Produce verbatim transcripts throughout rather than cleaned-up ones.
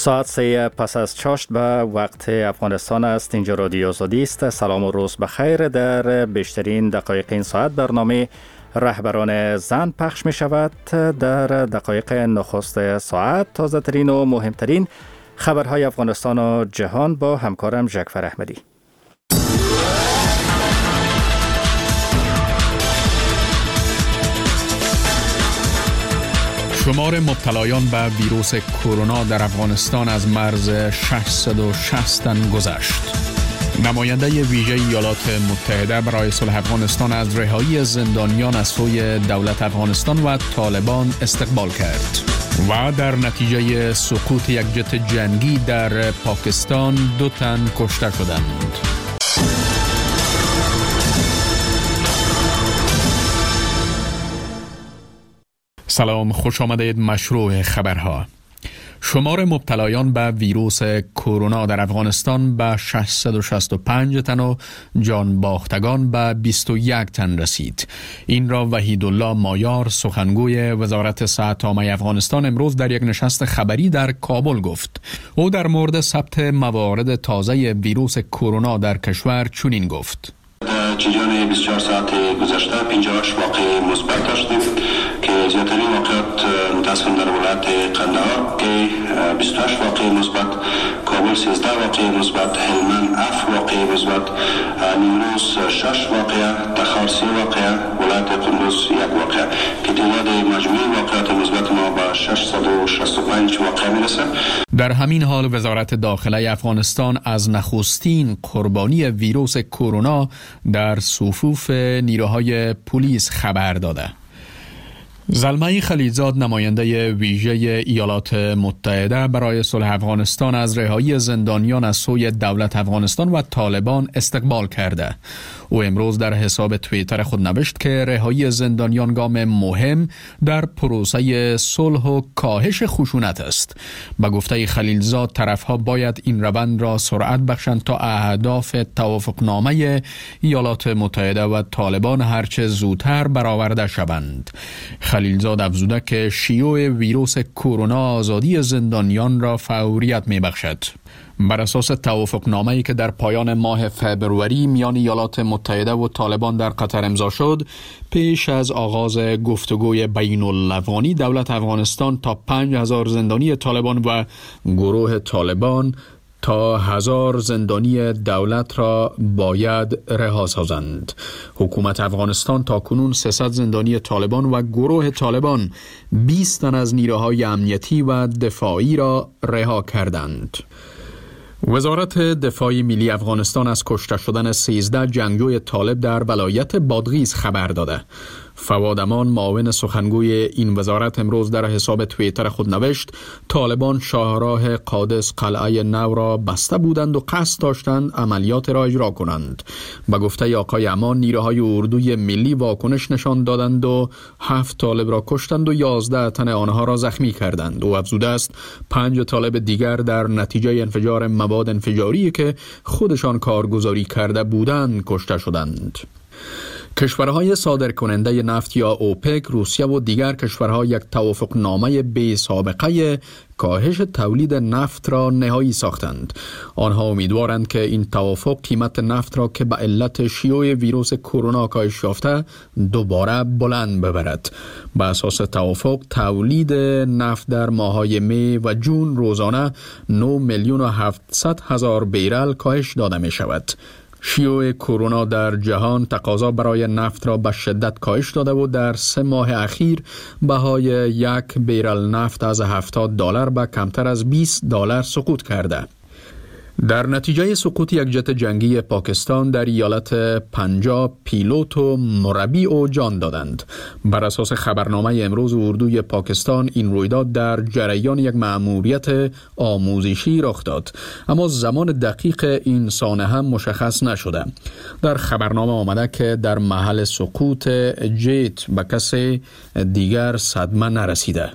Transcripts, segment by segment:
ساعت سه پس از چاشت به وقت افغانستان است. اینجا رادیو آزادی است. سلام و روز بخیر. در بیشترین دقایق این ساعت برنامه رهبران زن پخش می شود. در دقایق نخست ساعت تازه ترین و مهمترین خبرهای افغانستان و جهان با همکارم جعفر احمدی. شمار مبتلایان به ویروس کرونا در افغانستان از مرز ششصد و شصت تن گذشت. نماینده ویژه ایالات متحده برای صلح افغانستان از رهایی زندانیان از سوی دولت افغانستان و طالبان استقبال کرد و در نتیجه سقوط یک جت جنگی در پاکستان دو تن کشته شدند. سلام، خوش آمدید. مشروع خبرها. شمار مبتلایان به ویروس کرونا در افغانستان به ششصد و شصت و پنج تن و جان باختگان به بیست و یک تن رسید. این را وحیدالله مایار، سخنگوی وزارت صحت عامه افغانستان، امروز در یک نشست خبری در کابل گفت. او در مورد ثبت موارد تازه ویروس کرونا در کشور چنین گفت: در جریان بیست و چهار ساعت گذشته پنجاه و هشت واقعه مثبت داشتیم که زیادترین واقعات متاسفانه در ولایت قندهار که بیست و هشت واقعه مثبت، کابل سیزده واقعه مثبت، هلمند هفت واقعه مثبت، نیمروز شش واقعه، تخار سه واقعه، ولایت قندوز یک واقعه که تعداد مجموعی واقعات مثبت ما به ششصد و شصت و پنج واقعه میرسه. در همین حال وزارت داخله افغانستان از نخستین قربانی ویروس کرونا در صفوف نیروهای پلیس خبر داده. زلمه خلیلزاد، نماینده ویژه ایالات متحده برای صلح افغانستان، از رهایی زندانیان از سوی دولت افغانستان و طالبان استقبال کرده. او امروز در حساب توییتر خود نوشت که رهایی زندانیان گام مهم در پروسه صلح و کاهش خشونت است. به گفته خلیلزاد، طرفها باید این روند را سرعت بخشند تا اهداف توافقنامه ایالات متحده و طالبان هرچه زودتر برآورده شوند. خلیلزاد افزوده که شیوع ویروس کرونا آزادی زندانیان را فوریت می بخشد. بر اساس توافقنامه‌ای که در پایان ماه فبروری میان ایالات متحده و طالبان در قطر امضا شد، پیش از آغاز گفتگوی بین الافغانی، دولت افغانستان تا پنج هزار زندانی طالبان و گروه طالبان تا هزار زندانی دولت را باید رها سازند. حکومت افغانستان تا کنون سیصد زندانی طالبان و گروه طالبان بیست تن از نیروهای امنیتی و دفاعی را رها کردند. وزارت دفاع ملی افغانستان از کشته شدن سیزده جنگجوی طالب در ولایت بادغیس خبر داده. فواد امان، معاون سخنگوی این وزارت، امروز در حساب توییتر خود نوشت: طالبان شاهراه قادس قلعه نو را بسته بودند و قصد داشتند عملیات را اجرا کنند. به گفته آقای امان، نیروهای اردوی ملی واکنش نشان دادند و هفت طالب را کشتند و یازده تن آنها را زخمی کردند. او افزوده است پنج طالب دیگر در نتیجه انفجار مواد انفجاری که خودشان کارگزاری کرده بودند کشته شدند. کشورهای صادرکننده نفت یا اوپک، روسیه و دیگر کشورها یک توافقنامه بی سابقه کاهش تولید نفت را نهایی ساختند. آنها امیدوارند که این توافق قیمت نفت را که به علت شیوع ویروس کرونا کاهش یافته دوباره بلند ببرد. به اساس توافق، تولید نفت در ماه‌های می و جون روزانه نه میلیون و هفتصد هزار بیرل کاهش داده می شود. شیوع کرونا در جهان تقاضا برای نفت را به شدت کاهش داده و در سه ماه اخیر بهای یک بیرل نفت از هفتاد دلار به کمتر از بیست دلار سقوط کرده. در نتیجه سقوط یک جت جنگی پاکستان در ایالت پنجاب، پیلوت و مربی او جان دادند. بر اساس خبرنامه امروز اردوی پاکستان، این رویداد در جریان یک مأموریت آموزشی رخ داد، اما زمان دقیق این سانحه هم مشخص نشده. در خبرنامه آمده که در محل سقوط جت به کسی دیگر صدمه نرسیده.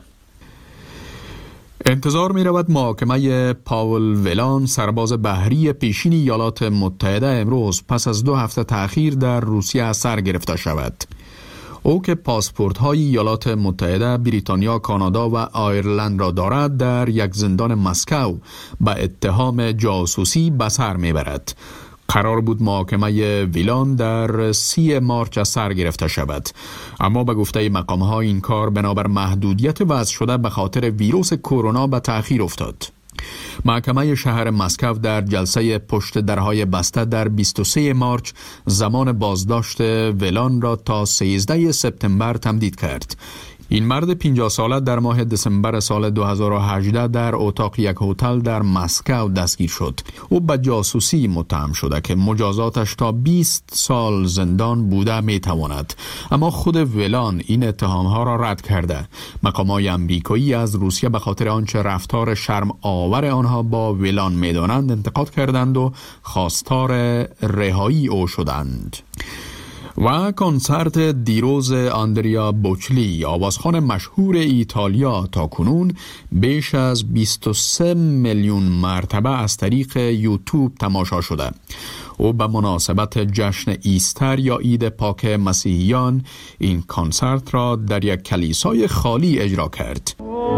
انتظار می رود محاکمه پاول ولان، سرباز بحری پیشین ایالات متحده، امروز پس از دو هفته تأخیر در روسیه سر گرفته شود. او که پاسپورت های ایالات متحده، بریتانیا، کانادا و آیرلند را دارد، در یک زندان مسکو به اتهام جاسوسی به سر میبرد. قرار بود محاکمه ویلان در سی مارچ از سر گرفته شود، اما به گفته مقام‌ها این کار بنابر محدودیت وضع شده به خاطر ویروس کرونا به تأخیر افتاد. محکمه شهر مسکو در جلسه پشت درهای بسته در بیست و سوم مارچ زمان بازداشت ویلان را تا سیزدهم سپتامبر تمدید کرد. این مرد پنجاه ساله در ماه دسامبر سال دو هزار و هجده در اتاق یک هتل در مسکو دستگیر شد. او به جاسوسی متهم شده که مجازاتش تا بیست سال زندان بوده می تواند، اما خود ویلان این اتهامها را رد کرده. مقامات امریکایی از روسیه به خاطر آنچه رفتار شرم آور آنها با ویلان می دانند انتقاد کردند و خواستار رهایی او شدند. و کنسرت دیروز آندریا بوچلی، آوازخوان مشهور ایتالیا، تا کنون بیش از بیست و سه میلیون مرتبه از طریق یوتیوب تماشا شده. او به مناسبت جشن ایستر یا عید پاک مسیحیان این کنسرت را در یک کلیسای خالی اجرا کرد.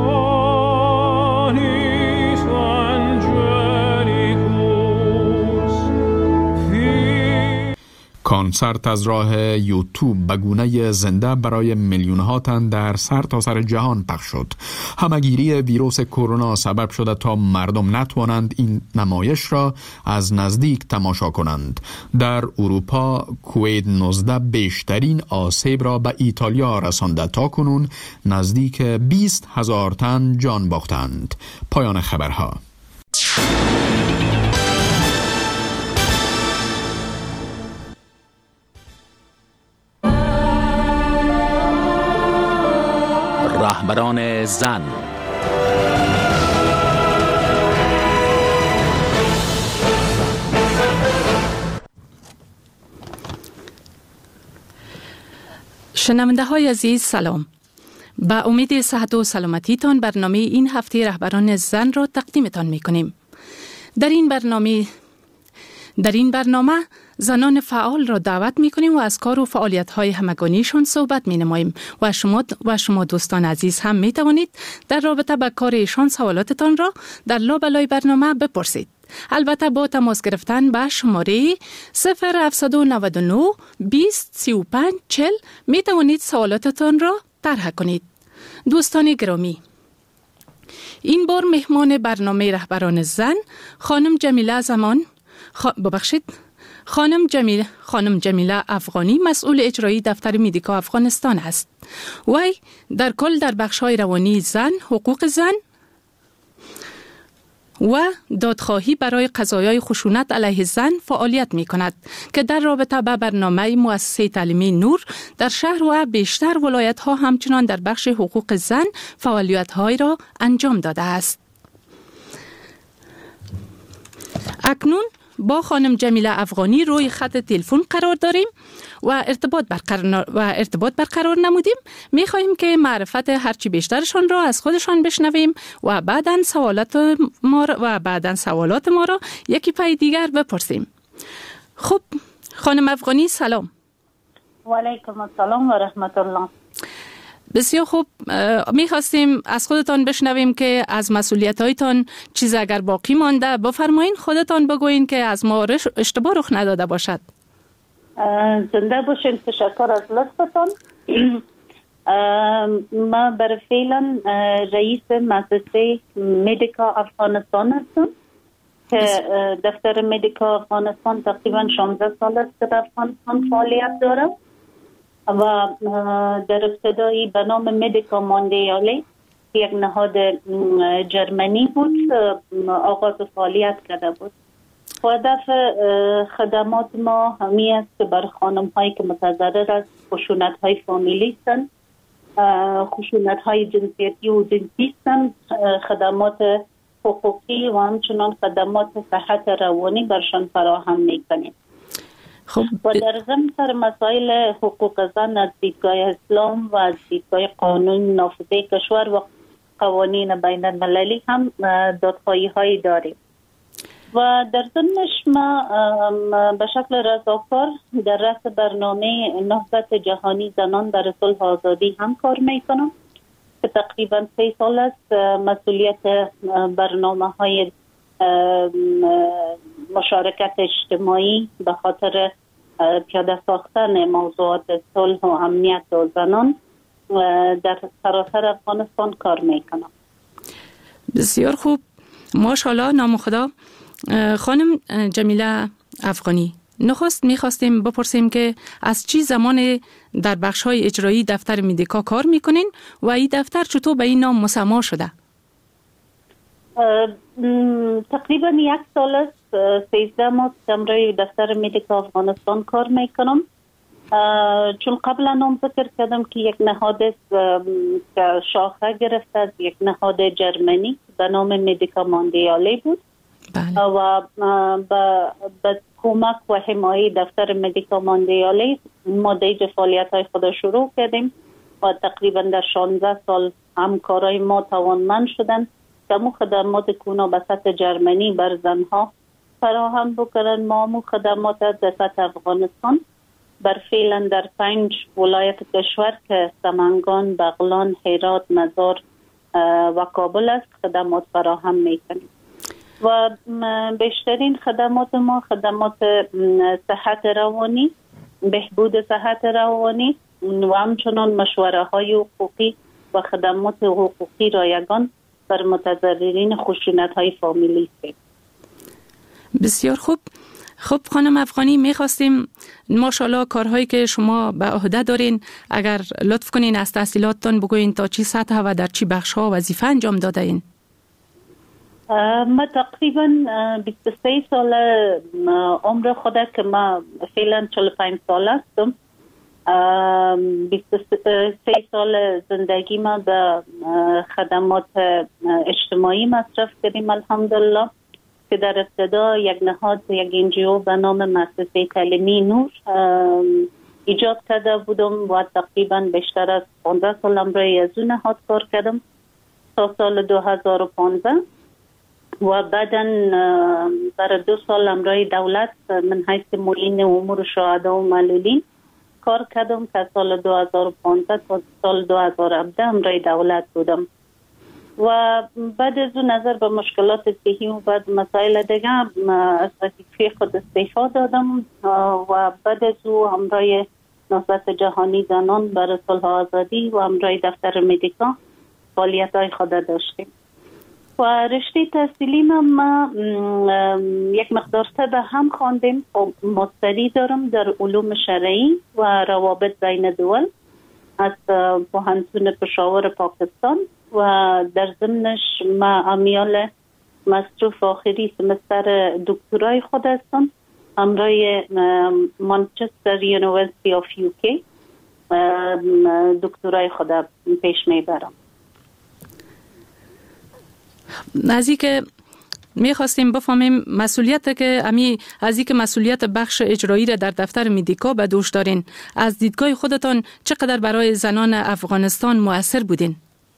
کنسرت از راه یوتیوب به گونه زنده برای میلیون ها تن در سر تا سر جهان پخش شد. همهگیری ویروس کرونا سبب شده تا مردم نتوانند این نمایش را از نزدیک تماشا کنند. در اروپا کووید نوزده بیشترین آسیب را به ایتالیا رسانده، تا کنون نزدیک بیست هزار تن جان باختند. پایان خبرها. رهبران زن. شنونده های عزیز سلام. با امید صحت و سلامتیتان برنامه این هفته رهبران زن را تقدیمتان می کنیم. در این برنامه در این برنامه زنان فعال را دعوت می کنیم و از کار و فعالیت های همگانیشان صحبت می نماییم و شما و شما دوستان عزیز هم می توانید در رابطه با کار ایشان سوالاتتان را در لابلای برنامه بپرسید. البته با تماس گرفتن به شماره صفر هفت نه نه بیست سی و پنج چهل می توانید سوالاتتان را طرح کنید. دوستان گرامی، این بار مهمان برنامه رهبران زن خانم جمیله زمان خ... ببخشید خانم جمیله خانم جمیله افغانی، مسئول اجرایی دفتر مدیکا افغانستان است. وی در کل در بخش‌های روانی زن، حقوق زن و دادخواهی برای قضایای خشونت علیه زن فعالیت می کند که در رابطه با برنامه مؤسسه تعلیمی نور در شهر و بیشتر ولایت ها همچنان در بخش حقوق زن فعالیت های را انجام داده است. اکنون با خانم جمیله افغانی روی خط تلفن قرار داریم و ارتباط برقرار و ارتباط برقرار نمودیم. می‌خواهیم که معرفت هرچی بیشترشان را از خودشان بشنویم و بعداً سوالات ما را و بعداً سوالات ما را یکی پای دیگر بپرسیم. خب خانم افغانی سلام. و علیکم السلام و رحمت الله. بسیار خوب، میخواستیم از خودتان بشنویم که از مسئولیت‌هایتان چیز اگر باقی مانده بفرمایین، خودتان بگوین که از ما اشتباه رخ نداده باشد. زنده باشین. تشکر از لطفتان. ما برای فعلا رئیس مؤسسه مدیکا افغانستان هستم که دفتر مدیکا افغانستان تقریبا شانزده سال است که در افغانستان فعالیت دارم و در ابتدایی به نام مدیکا موندیالی یک نهاد جرمنی بود آغاز فعالیت کرده بود. هدف خدمات ما همی است که بر خانم هایی که متضرر از خشونت های فامیلی هستند، خشونت های جنسیتی و جنسی هستند، خدمات حقوقی و همچنان خدمات صحت روانی برشان فراهم میکنیم. خب و در ضمن سر مسائل حقوق زن از دیدگاه اسلام و از دیدگاه قانون نافذه کشور و قوانین بین المللی هم دادخواهی هایی داریم. و در ضمنش ما به شکل رضاکار در رأس برنامه نهضت جهانی زنان در صلح و آزادی هم کار میکنم که تقریبا سه سال است مسئولیت برنامه های مشارکت اجتماعی به خاطر پیاده ساختن موضوعات صلح و امنیت و زنان در سراسر افغانستان کار میکنم. بسیار خوب، ماشاءالله. نام خدا. خانم جمیله افغانی، نخست میخواستیم بپرسیم که از چی زمان در بخش‌های اجرایی دفتر مدیکا کار میکنین و این دفتر چطور به این نام مسما شده؟ تقریبا یک سال است سیزده ماه در دفتر مدیکا افغانستان کار میکنم، چون قبلا هم ذکر کردم که یک نهاد که شاخه گرفته از یک نهاد جرمنی به نام مدیکا ماندیالی بود. بله. و به کمک و حمایه دفتر مدیکا ماندیالی ما دیج فعالیت های خود شروع کردیم و تقریبا در شانزده سال همکارای ما توانمند شدن که مو خدمات کونا به سطح جرمنی بر زنها فراهم بکنن. ما مو خدمات در سطح افغانستان بر فعلا در پنج ولایت کشور که سمنگان، بغلان، هرات، مزار و کابل است خدمات فراهم میکنیم و بیشترین خدمات ما خدمات صحت روانی، بهبود صحت روانی و همچنان مشوره های حقوقی و خدمات حقوقی رایگان بر متضررین خشونت های فامیلی است. بسیار خوب. خب خانم افغانی، میخواستیم ماشاءالله کارهایی که شما به عهده دارین اگر لطف کنین از تحصیلاتتان بگوین تا چی سطح و در چی بخش ها وظیفه انجام داده این؟ ما تقریبا بیست و سه سال عمر خود که ما فعلا چهل و پنج سال هستم، بیست و سه سال زندگی ما به خدمات اجتماعی مصرف کردیم الحمدلله، که در ابتدا یک نهاد یک انجیو به نام مؤسسه تعلیمی نور ایجاد کرده بودم و تقریبا بیشتر از پانزده سال امروی از اون نهاد کار کردم تا سال دو هزار و پانزده و بعدا برای دو سال امروی دولت من حیث معین امور شهدا و معلولین کار کردم که سال دو هزار و پانزده تا سال دو هزار و هفده امروی دولت بودم و بعد از اون نظر به مشکلات صحی و بعد مسائل دیگه از وظیفه خود استعفا دادم و بعد از او همراه نهضت جهانی زنان برای صلح و آزادی و همراه دفتر مدیکا فعالیت های خود داشتیم و رشته تحصیلی ما یک مقدار به هم خواندیم. ماستری دارم در علوم شرعی و روابط بین دول از پوهنتون پشاور پاکستان و در ضمنش ما امیال مصروف آخری سمستر دکترای خود هستم همراه مانچستر یونیورسیتی آف یوکی دکترای خود پیش میبرم. نزدیک که میخواستیم بفهمیم مسئولیت که امی از اینکه مسئولیت بخش اجرایی را در دفتر مدیکا به دوش دارین، از دیدگاه خودتان چقدر برای زنان افغانستان مؤثر بودین؟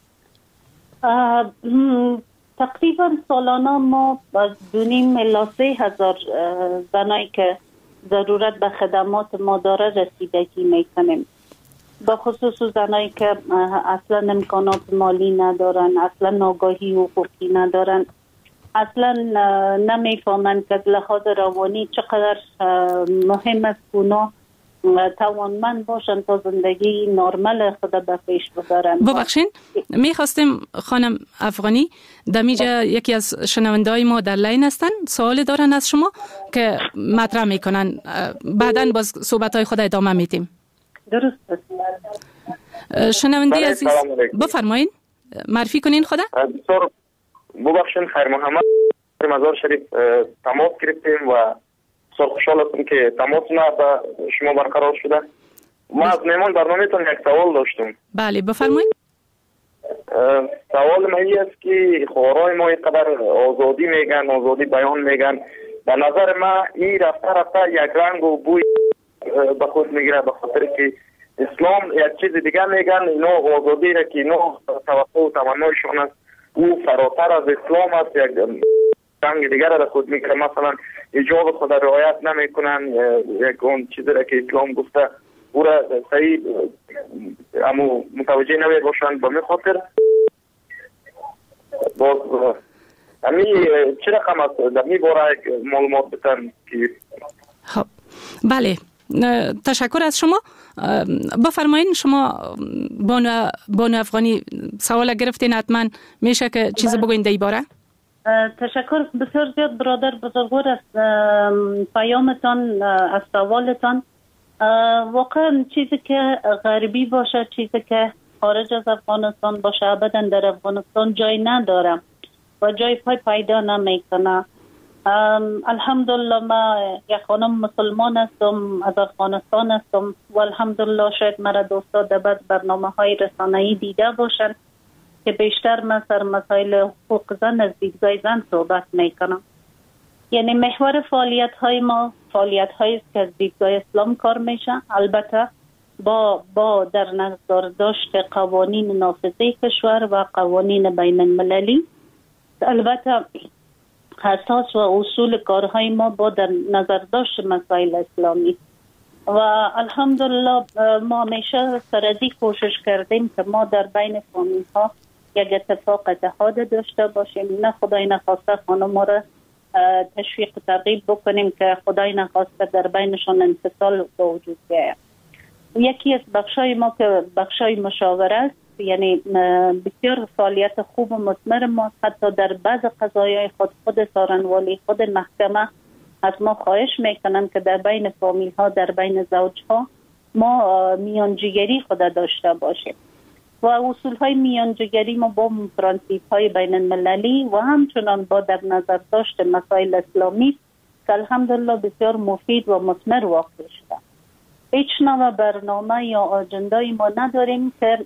تقریبا سالانه ما از دونیم الی سه هزار زنایی که ضرورت به خدمات ما داره رسیدگی میکنیم، با خصوص زنایی که اصلا امکانات مالی ندارن، اصلا آگاهی حقوقی ندارن، اصلا نمیفهمن که از لحاظ روانی چقدر مهم است اونا توانمند باشن تا زندگی نرمال خود به پیش ببرن. ببخشین میخواستیم خانم افغانی دمیجا یکی از شنونده‌های ما در لین هستن، سوال دارن از شما که مطرح میکنن، بعداً باز صحبت‌های خود ادامه میدیم. درست است. شنونده عزیز بفرمایید، معرفی کنین خدا. بسیار ببخشید خیر محمد، مزار شریف تماس گرفتیم و بسیار خوشحال هستم که تماس ما با شما برقرار شده. ما از میمان برنامه‌تون یک سوال داشتم. بله بفرمایید. سوال ما این است که خوارای ما اینقدر آزادی میگن، آزادی بیان میگن، به نظر ما این رفته رفته یک رنگ و بوی به خود میگیره، به خاطر که اسلام یک چیز دیگه میگن، اینا آزادی را که اینا توقع و تمنایشون است او فراتر از اسلام است، یک سنگ دیگر را خود میگیره، مثلا حجاب خود رعایت نمیکنن، یک اون چیزی را که اسلام گفته او را صحیح امو متوجه نمی باشند. با می خاطر باز امی چه رقم است در می باره معلومات بتن که خب بله تشکر از شما. بفرمایین شما بانو بانو افغانی سوال گرفتین، حتما میشه که چیز بگوین در این باره. تشکر بسیار زیاد برادر بزرگوار از پیامتان، از سوالتان. واقعا چیزی که غربی باشه، چیزی که خارج از افغانستان باشه، ابدا در افغانستان جای نداره و جای پای پیدا نمیکنه. الحمدلله ما یک خانم مسلمان هستم، از افغانستان هستم و الحمدلله شاید مرا دوستا در بعض برنامه های رسانه‌ای دیده باشن که بیشتر من سر مسائل حقوق زن از دیدگاه زن صحبت میکنم. یعنی محور فعالیت های ما فعالیت هایی است که از دیدگاه اسلام کار میشه، البته با با در نظر داشت قوانین نافذه کشور و قوانین بین المللی. البته اساس و اصول کارهای ما با در نظر داشت مسائل اسلامی و الحمدلله ما همیشه سرازی کوشش کردیم که ما در بین فامیل ها یک اتفاق اتحاد داشته باشیم، نه خدای نخواسته خانم ما را تشویق و ترغیب بکنیم که خدای نخواسته در بینشان انفصال به وجود بیاید. یکی از بخشای ما که بخشای مشاوره است، یعنی بسیار فعالیت خوب و مثمر ما، حتی در بعض قضایای خود خود سارنوالی خود محکمه از ما خواهش میکنن که در بین فامیل ها در بین زوج ها ما میانجیگری خود داشته باشیم و اصول های میانجیگری ما با پرانسیپ های بین المللی و همچنان با در نظر داشت مسائل اسلامی که الحمدلله بسیار مفید و مثمر واقع شده. هیچ نوع برنامه یا آجندایی ما نداریم که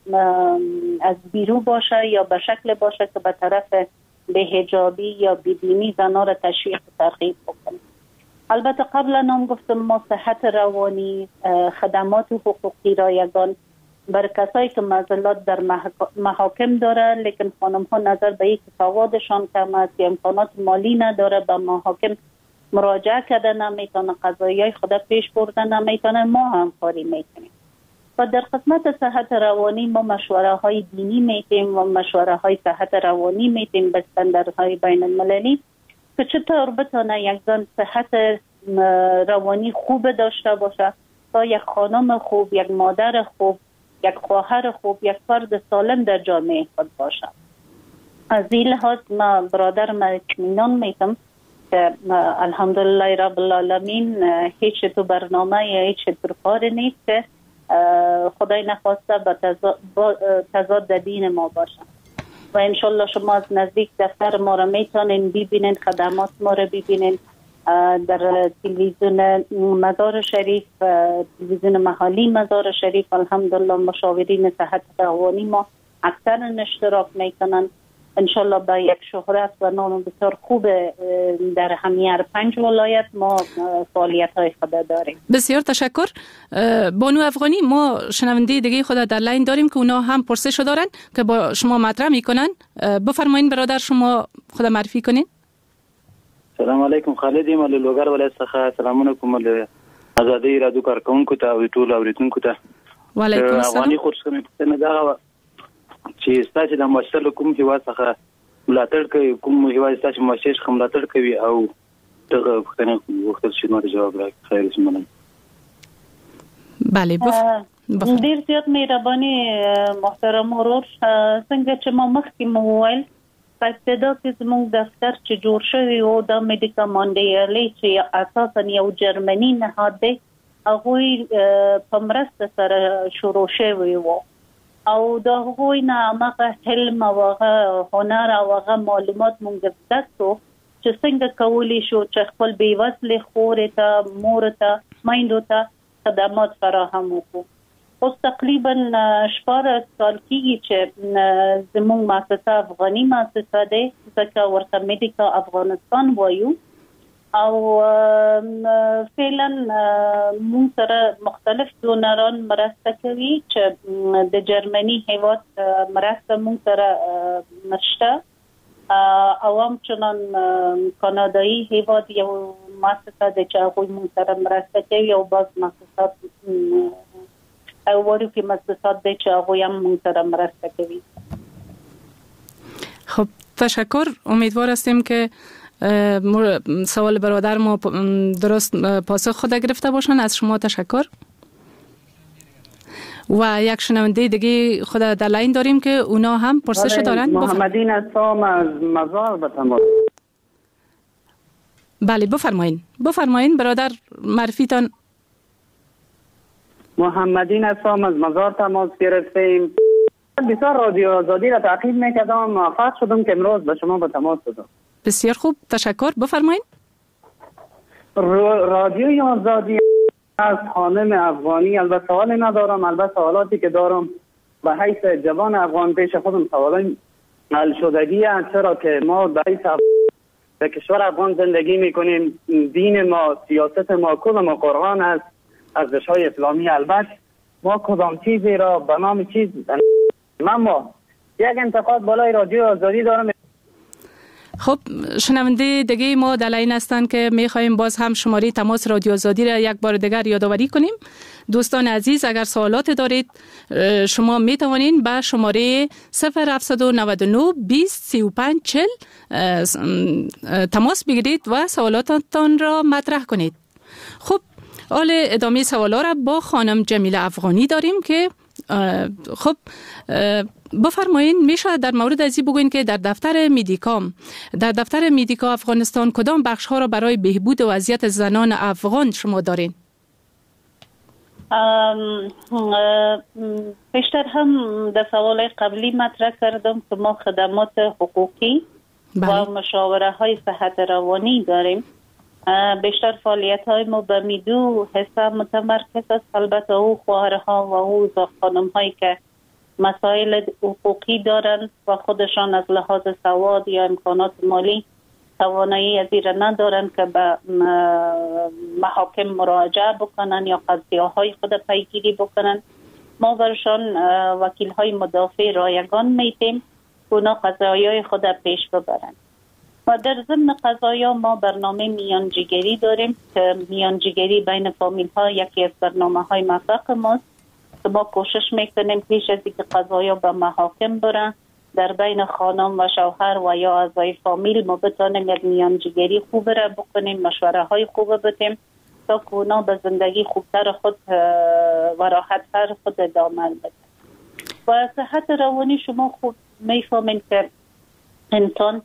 از بیرون باشه یا به شکل باشه که به طرف بی‌حجابی یا بی‌دینی زنها را تشویق و ترغیب بکنیم. البته قبلا هم گفتم ما صحت روانی، خدمات حقوقی رایگان بر کسایی که معضلات در محاکم داره لیکن خانم ها نظر به یک سوادشان کم است یا امکانات مالی نداره به محاکم مراجعه کرده نمیتونه، قضایی خود پیش برده نمیتونه، ما همکاری میکنیم و در قسمت صحت روانی ما مشوره های دینی میتیم و مشوره های صحت روانی میتیم به استانداردهای بین المللی که چطور بتونه یک زن صحت روانی خوب داشته باشه تا یک خانم خوب، یک مادر خوب، یک خواهر خوب، یک فرد سالم در جامعه خود باشه. از این لحاظ ما برادر ما اطمینان میتم که الحمدلله رب العالمین هیچ تو برنامه یا هیچ تو کار نیست که خدای نخواسته به تضاد در دین ما باشه و انشالله شما از نزدیک دفتر ما را میتونین ببینین، خدمات ما را ببینین در تلویزیون مزار شریف، تلویزیون محلی مزار شریف. الحمدلله مشاورین صحت روانی ما اکثر اشتراک میکنن. انشالله با یک شهرت و نام بسیار خوب در همه پنج ولایت ما فعالیت های خود داریم. بسیار تشکر. بانو افغانی، ما شنونده دیگه خود در لاین داریم که اونا هم پرسش دارن که با شما مطرح میکنن. بفرمایین برادر، شما خود معرفی کنین. سلام علیکم. خالد یم له لوګر ولایت څخه. سلامونه کوم له آزادۍ رادیو کارکونکو ته او ټول اوریدونکو ته. وعلیکم السلام. افغاني خورسمه پښتنه دا چې ستاسو د مؤسسه کوم هیواد څخه ملاتړ کوي، کوم هیواد ستاسو مؤسسه کوم ملاتړ کوي او دغه پښتنه وخت چې نو جواب راکړي. خیر اسمنه. بله بف ډیر زیات مهرباني محترم ورور. څنګه چې ما مخکې مو وویل په ابتدا کې زموږ دفتر چې جوړ شوی و د میډیکا مونډیالي چې اساسا یو جرمني نهاد دی، هغوی په مرسته سره شروع شوی و او د هغوی نه هغه علم او هغه هنر او هغه معلومات مونږ زده کړو چې څنګه کولی شو چې خپل بیوزلې خورې ته، مور ته، میندو ته خدمات فراهم وکړو. اوس تقریبا شپږ سال کېږي چې زموږ مؤسسه افغاني مؤسسه ده، ځکه ورته میډیکا افغانستان وایو او فعلا مون سره مختلف دونران مرسته کوي چې د جرمني هیواد مرسته مون سره نشته او همچنان کانادایی هیواد یو مؤسسه ده چه اقوی من سره مرسته کوي او باز مؤسسات او وارو که مؤسسات ده چه اقوی هم من سره مرسته کوي. خب تشکر. امیدوار هستیم که سوال برادر ما درست پاسخ خود گرفته باشن. از شما تشکر. و یک شنونده دیگه خود در لاین داریم که اونا هم پرسش دارن. محمدین اسام از مزار به تماس. بله بفرمایین بفرمایین برادر معرفیتان. محمدین اسام از مزار تماس گرفتیم. بسیار رادیو آزادی را تعقیب میکردم، موفق شدم که امروز به شما به تماس شدم. بسیار خوب تشکر. بفرمایین. رادیو آزادی از خانم افغانی. البته سوالی ندارم، البته سوالاتی که دارم به حیث جوان افغان پیش خودم سوالای حل شدگی است، چرا که ما به حیث در کشور افغان زندگی میکنیم، دین ما، سیاست ما کدام ما قرآن است، ارزش‌های اسلامی. البته ما کدام چیزی را به نام چیز ما یک انتقاد بالای رادیو آزادی دارم. خب شنونده دیگه ما در لاین هستن که میخوایم باز هم شماره تماس رادیو آزادی را یک بار دیگر یادآوری کنیم. دوستان عزیز اگر سوالات دارید شما میتوانید به شماره صفر هفت نه نه بیست سی و پنج چهل تماس بگیرید و سوالاتتان را مطرح کنید. خب حال ادامه سوالا را با خانم جمیله افغانی داریم که خب بفرمایین میشه در مورد ازی بگوین که در دفتر میدیکام در دفتر میدیکا افغانستان کدام بخش ها را برای بهبود وضعیت زنان افغان شما دارین؟ پیشتر هم در سوال قبلی مطرح کردم که ما خدمات حقوقی بله. و مشاوره های صحت روانی داریم. بیشتر فعالیت های ما به میدو حساب متمرکز است. البته او خواهرها و او خانم هایی که مسائل حقوقی دارند و خودشان از لحاظ سواد یا امکانات مالی توانایی از این ندارند که به محاکم مراجعه بکنن یا قضیه های خود پیگیری بکنن، ما برشان وکیل های مدافع رایگان میتیم که اونا قضایای خود پیش ببرند. و در ضمن قضایا ما برنامه میانجیگری داریم که میانجیگری بین فامیل ها یکی از برنامه های موفق ماست که ما کوشش میکنیم پیش از اینکه قضایا به محاکم برن در بین خانم و شوهر و یا اعضای فامیل ما بتانیم یک میانجیگری خوب را بکنیم، مشوره های خوب بدیم تا که اونا به زندگی خوبتر خود و راحتتر خود ادامه بدن. و صحت روانی شما خوب میفهمین که انسان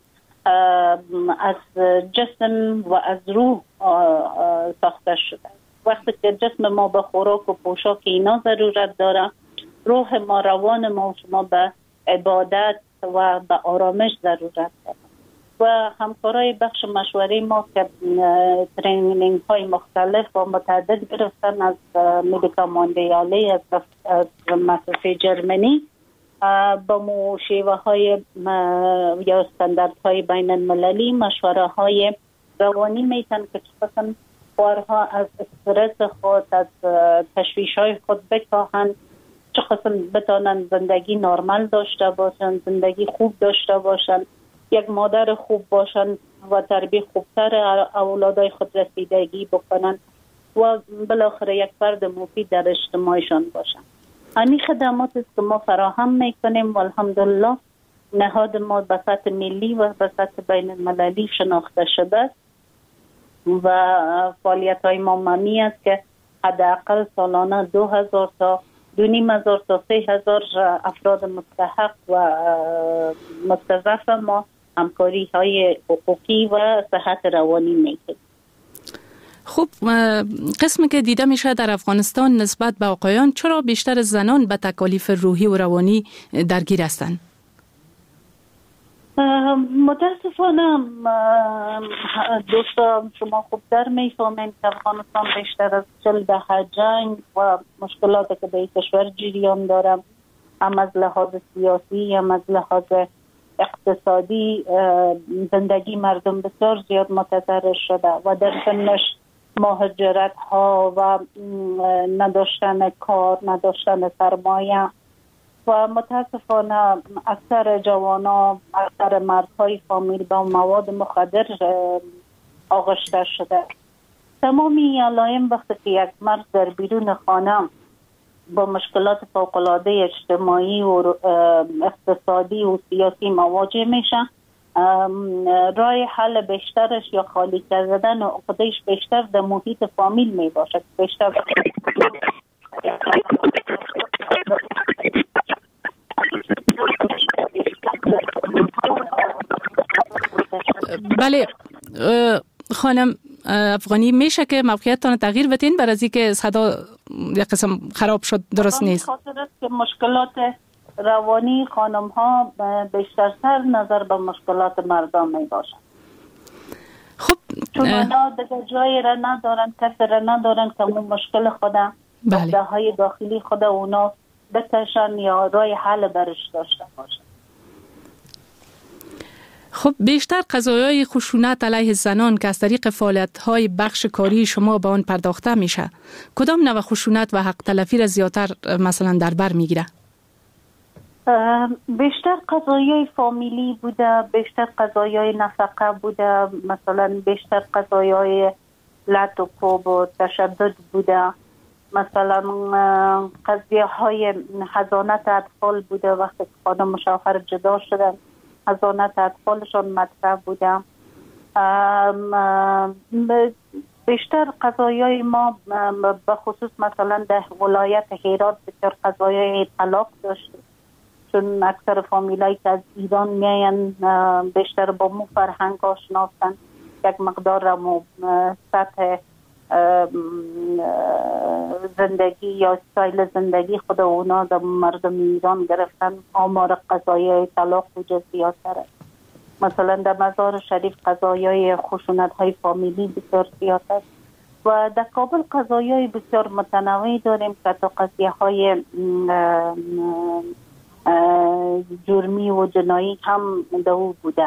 از جسم و از روح ساخته شده. وقتی که جسم ما به خوراک و پوشاک اینا ضرورت داره، روح ما، روان ما شما به عبادت و به آرامش ضرورت داره. و همکارای بخش مشوره ما که ترینینگ های مختلف و متعدد گرفتن از مدیکا موندیالی از, از مؤسسه جرمنی با مو شیوه های یا استاندارد های بین المللی مشوره های روانی میتن که چقدر خواهرها از استرس خود، از تشویش های خود بکاهن، چقدر بتانن زندگی نرمال داشته باشن، زندگی خوب داشته باشن، یک مادر خوب باشن و تربیت خوبتر اولادای خود رسیدگی بکنن و بالاخره یک فرد مفید در اجتماعشان باشن. همین خدمات است که ما فراهم میکنیم و الحمدلله نهاد ما به سطح ملی و به سطح بین المللی شناخته شده است و فعالیت های ما ممی است که حداقل سالانه دو هزار تا دو نیم هزار تا سه هزار افراد مستحق و مستضعف ما همکاری های حقوقی و صحت روانی میکنیم. خب قسمی که دیده میشه در افغانستان نسبت به آقایان، چرا بیشتر زنان به تکالیف روحی و روانی درگیر هستند؟ متاسفانه دوستان شما خوبتر میفهمین که افغانستان بیشتر از چل دهه جنگ و مشکلات که به کشور جریان داره، هم از لحاظ سیاسی هم از لحاظ اقتصادی زندگی مردم بسیار زیاد متضرر شده و در ضمنش مهاجرت ها و نداشتن کار، نداشتن سرمایه و متاسفانه اکثر جوانا، اکثر مردهای فامیل با مواد مخدر آغشته شده. تمامی علائم وقتی که یک مرد در بیرون خانه با مشکلات فوق‌العاده اجتماعی و اقتصادی و سیاسی مواجه میشه، راه حل بیشترش یا خالی کردن و عقده‌اش بیشتر در محیط فامیل می باشد. بیشتر بله خانم افغانی، میشه که موقعیتتان تغییر بدین برای از اینکه صدا یک قسم خراب شد، درست نیست. خاطر است که مشکلات روانی خانم ها بیشتر سر نظر به مشکلات مردان می باشند. خب چون اونا دیگه جایی را ندارن، کسی را ندارن که اون مشکل خودم بله. های داخلی خود اونا بکشن یا راه حل برش داشته باشن. خب بیشتر قضایای خشونت علیه زنان که از طریق فعالیت‌های بخش کاری شما به آن پرداخته میشه، کدام نوع خشونت و حق تلفی را زیادتر مثلا در بر میگیره؟ بیشتر قضایای فامیلی بوده، بیشتر قضایای نفقه بوده، مثلا بیشتر قضایای لط و کوب و تشدد بوده، مثلا قضیه های حضانت اطفال بوده. وقتی خانم و شوهر جدا شدن حضانت اطفالشون مطرح بوده. بیشتر قضایای ما به خصوص مثلا در ولایت هرات بسیار قضایای طلاق داشتیم، چون اکثر فامیلایی که از ایران میاین بیشتر با مو فرهنگ آشنا هستند، یک مقدار رو سطح زندگی یا استایل زندگی خود اونا در مردم ایران گرفتن. آمار قضایای طلاق و زیادتر است. مثلا در مزار شریف قضایای خشونت های فامیلی بسیار زیاد است و در کابل قضایای بسیار متنوعی داریم که تا قضیه های جرمی و جنایی هم دو بوده.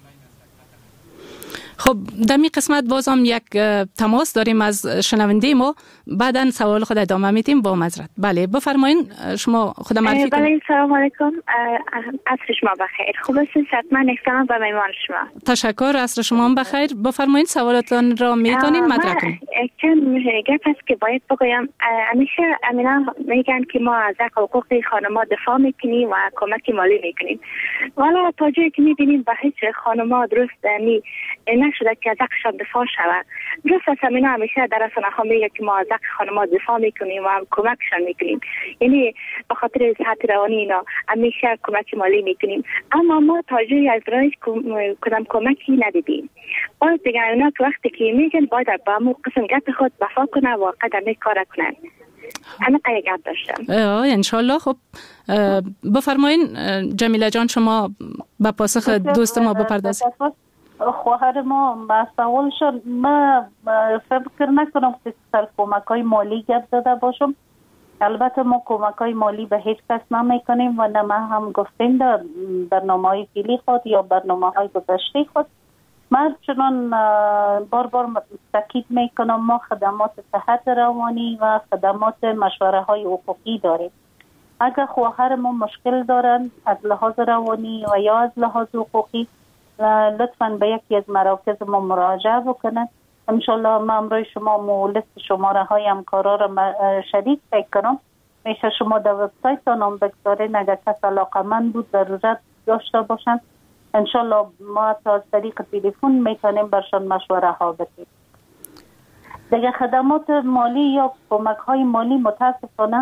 خب در می قسمت بازم یک تماس داریم از شنونده ما، بعداً سوال خود ادامه میدیم با معذرت. بله بفرمایین، شما خود معرفی کنید. بله سلام علیکم، عصر شما بخیر. خوب هستین؟ حتما احترام به مهمان شما. تشکر، عصر شما هم بخیر. بفرمایین سوالاتون را میتونین مطرح کنید. چند گپ است که باید بگویم. همیشه امینا میگن که ما از حقوق خانم‌ها دفاع میکنیم و کمک مالی میکنیم، ولی تا جایی که میبینیم به هیچ خانم‌ها درست نی نشده که از حقشان دفاع شود. درست است امینا همیشه در رسانه‌ها میگه که ما از حق خانم‌ها دفاع میکنیم و کمکشان میکنیم، یعنی به خاطر صحت روانی اینا همیشه کمک مالی میکنیم، اما ما تا جایی از برایش کدام کمکی ندیدیم. باید دیگه اینا که وقتی که میگن باید با همون قسم گپ خود وفا کنه و قدم کار کنن. همه قیه گپ داشتم انشالله. خب بفرمایین جمیله جان، شما به پاسخ دوست ما بپردازید. خواهر ما مسئولشون ما فکر نکنم که سر کمک های مالی گپ زده باشم. البته ما کمک های مالی به هیچ کس نمی کنیم و نه ما هم گفتیم در برنامه های فیلی خود یا برنامه های گذشته خود. من چنان بار بار تاکید می کنم ما خدمات صحت روانی و خدمات مشوره های حقوقی داریم. اگر خواهر ما مشکل دارن از لحاظ روانی و یا از لحاظ حقوقی، لطفاً به یکی از مراکز ما مراجعه بکنن. انشالله ما امروز شما مو لیست شماره های همکارا را شریک کنم. میشه شما در وبسایت نام بگذارین، اگر کس علاقه‌مند بود ضرورت داشته باشن انشالله ما از طریق تلفن میتونیم برشان مشوره ها بدیم. دیگه خدمات مالی یا کمک های مالی متاسفانه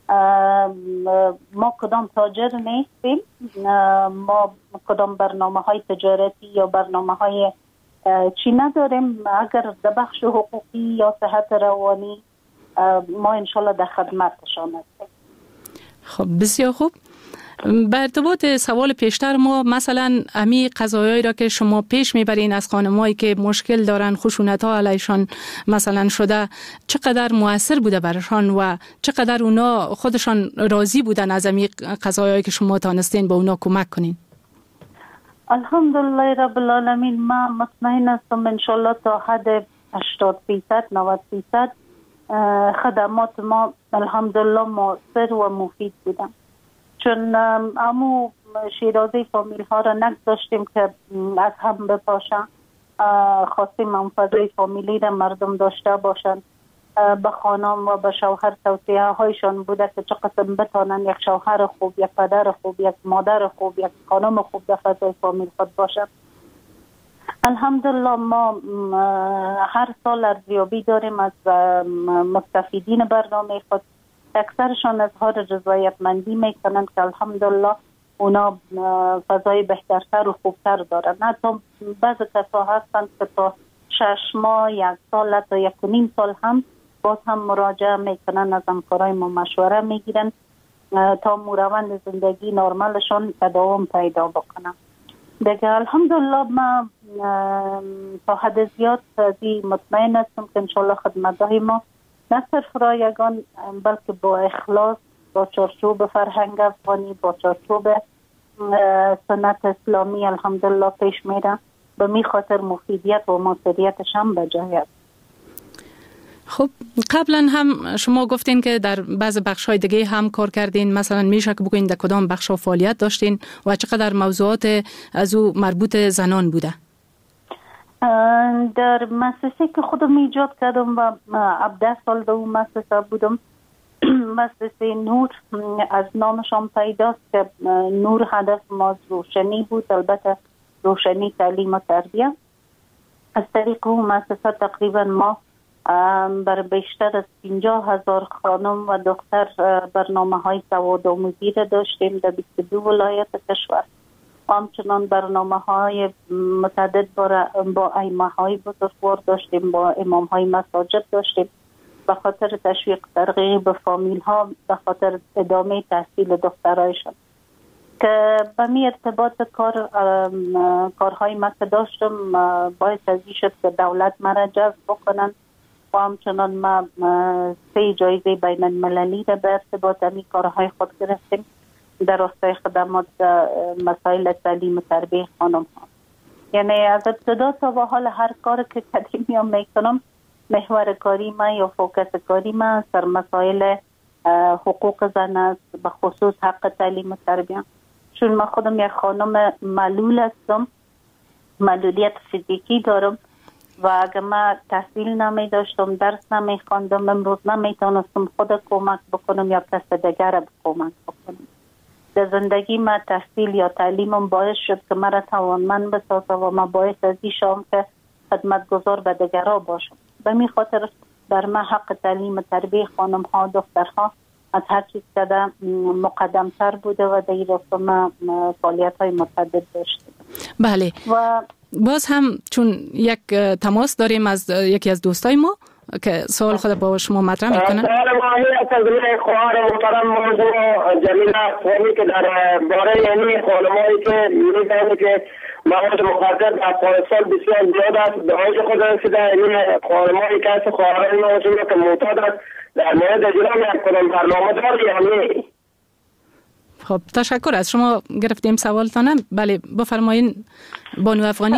ما کدام تاجر نیستیم، ما کدام برنامه های تجارتی یا برنامه های چی نداریم. اگر در بخش حقوقی یا صحت روانی ما انشالله در خدمتشان هستیم. خب بسیار خوب. به ارتباط سوال پیشتر ما مثلا امی قضایایی را که شما پیش میبرین از خانمایی که مشکل دارن، خشونت ها علیشان مثلا شده، چقدر مؤثر بوده برشان و چقدر اونا خودشان راضی بودن از امی قضایایی که شما تانستین به اونا کمک کنین؟ الحمدلله رب العالمین ما مطمئن هستم انشالله تا حد هشتاد فیصد نود فیصد خدمات ما الحمدلله مؤثر و مفید بودن. چون امو شیرازی فامیل ها را نگذاشتیم که از هم بپاشن. خواستیم هم فضای فامیلی را مردم داشته باشن. به خانم و به شوهر توصیه هایشان بوده که چه قسم بتانن یک شوهر خوب، یک پدر خوب، یک مادر خوب، یک خانم خوب در فضای فامیل خود باشن. الحمدلله ما هر سال ارزیابی داریم از مستفیدین برنامه خود. اکثرشان اظهار رضایتمندی میکنند که الحمدلله اونا فضای بهترتر و خوبتر دارن. حتی بعض کسا هستند که تا شش ماه، یک سال، تا یک و نیم سال هم باز هم مراجعه میکنن، از همکارای ما مشوره میگیرن تا روند زندگی نرمالشان تداوم پیدا بکنن. دیگه الحمدلله ما تا حد زیاد مطمئن هستم که انشالله خدمت‌های ما نه صرف رایگان بلکه با اخلاص، با چارچوب فرهنگ افغانی، با چارچوب سنت اسلامی الحمدلله پیش میره. به می خاطر مفیدیت و موثریتش هم بجای است. خب قبلا هم شما گفتین که در بعض بخش‌های دیگه هم کار کردین، مثلا میشه که بگوین در کدام بخش فعالیت داشتین و چقدر موضوعات از او مربوط زنان بوده؟ در مؤسسه که خودم ایجاد کردم و هفده سال در اون مؤسسه بودم، مؤسسه نور از نامشان پیداست که نور هدف ما روشنی بود، البته روشنی تعلیم و تربیه. از طریق اون مؤسسه تقریبا ما بر بیشتر از پنجاه هزار خانم و دختر برنامه های سواد آموزی را داشتیم در بیست و دو ولایت کشور. همچنان برنامه های متعدد با ائمه های بزرگوار داشتیم، با امام های مساجد داشتیم، به خاطر تشویق ترغیب به فامیل ها، به خاطر ادامه تحصیل دخترایشان. که به می ارتباط کار کارهای ما که داشتم باعث ازی شد که دولت مرا جذب بکنن و همچنان ما سه جایزه بین المللی را به ارتباط امی کارهای خود گرفتیم در راستای خدمات مسائل تعلیم و تربیه خانم ها. یعنی از ابتدا تا به حال هر کار که کردیم میکنم محور کاری ما یا فوکس کاری ما سر مسائل حقوق زن است، به خصوص حق تعلیم و تربیه. چون من خودم یک خانم معلول هستم، معلولیت فیزیکی دارم و اگر من تحصیل نمی داشتم، درس نمی خواندم، امروز نمی تونستم خود کمک بکنم یا کس دیگر کمک بکنم. در زندگی من تحصیل یا تعلیمم باعث شد که مرا توانمند بسازه و من باعث ازی شدم که خدمتگزار به دیگرها باشم. به می خاطر در من حق تعلیم و تربیه خانم ها دخترها از هر چیز کده مقدم تر بوده و در این راستا ما فعالیت های متعدد داشتیم. بله. و باز هم چون یک تماس داریم از یکی از دوستای ما که سوال خود با شما مطرح میکنن. سوال ما هست از روی خواهر محترم موضوع جمیله افغانی که در باره یعنی خانمایی که میدونی که مواد مخدر در افغانستان بسیار زیاد است، به آنجا خود رسیده این خانمایی که از خواهران موضوع که معتاد است در مورد اجرا میکنن برنامه داری یعنی. خب تشکر از شما گرفتیم سوالتانه. بله بفرمایین بانو افغانی.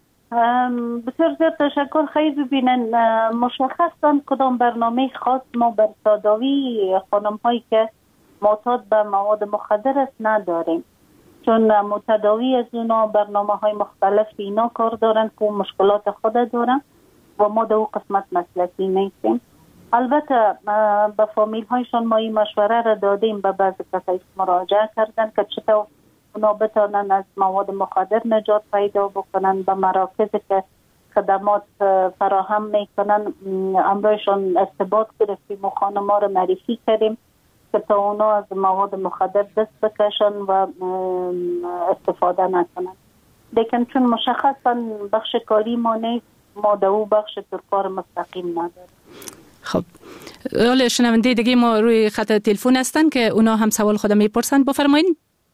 بسیار زیاد تشکر. خیلی ببینن مشخصا کدام برنامه خاص ما بر تداوی خانم هایی که معتاد به مواد مخدر است نداریم، چون متداوی از اونا برنامه های مختلف اینا کار دارن که مشکلات خود دارن و ما در اون قسمت مسلکی نیستیم. البته به فامیل هایشان ما این مشوره را دادیم، به بعض کسایی مراجعه کردن که چطور اونا بتانن از مواد مخدر نجات پیدا بکنن. به مراکزی که خدمات فراهم میکنن امرایشان ارتباط گرفتیم و خانم‌ها را معرفی کردیم که تا اونا از مواد مخدر دست بکشن و استفاده نکنن. لیکن چون مشخصا بخش کاری ما نیست، ما در او بخش در کار مستقیم نداریم. خب حالا شنونده دیگه ما روی خط تلفن هستن که اونا هم سوال خود میپرسن. بفرمایید.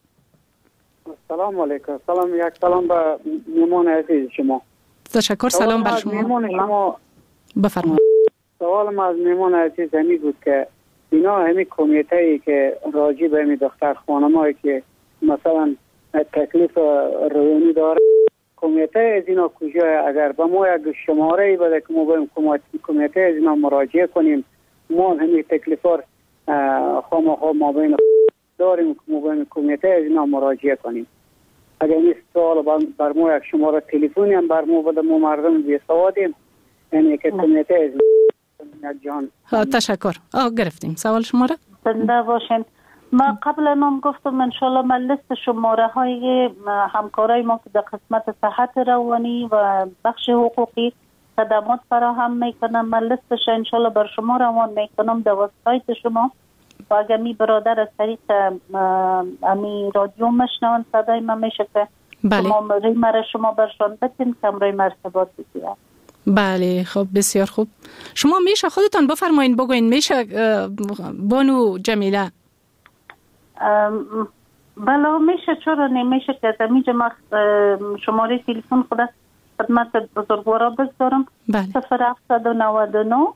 سلام علیکم. سلام، یک سلام به میمان عزیز شما. تشکر. سلام بر شما. میمان شما بفرمایید. سوال ما از میمان عزیز همی بود که اینا همی کمیته ای که راجع به همی دختر خانمایی که مثلا تکلیف روانی داره، کمیته از اینا کجا؟ اگر به ما یک شماره ای بده که ما بریم کمیته از اینا مراجعه کنیم، ما همین تکلیفار خامخا ما بین داریم که موقع کمیته از اینا مراجعه کنیم. اگر این سوال بر ما یک شماره تلفنی هم بر ما بده، ما مردم بی سوادیم، یعنی که کمیته از جان. تشکر. آه گرفتیم سوال شماره. زنده باشین. ما قبل هم گفتم انشالله من لیست شماره های همکارای ما که در قسمت صحت روانی و بخش حقوقی خدمات فراهم میکنم، من لیستش انشالله بر شما روان میکنم در وبسایت شما و اگر می برادر از طریق امی رادیو مشنون صدای من میشه که شماره مرا شما برشان بتین کمرای مرتبات بگیرم. بله خب بسیار خوب. شما میشه خودتان بفرمایین بگوین میشه بانو جمیله؟ بله میشه، چرا نمیشه که از اینجا ما شماره تلفن خود خدمت بزرگوارا بگذارم. بله. صفر هفتصد و نود و نه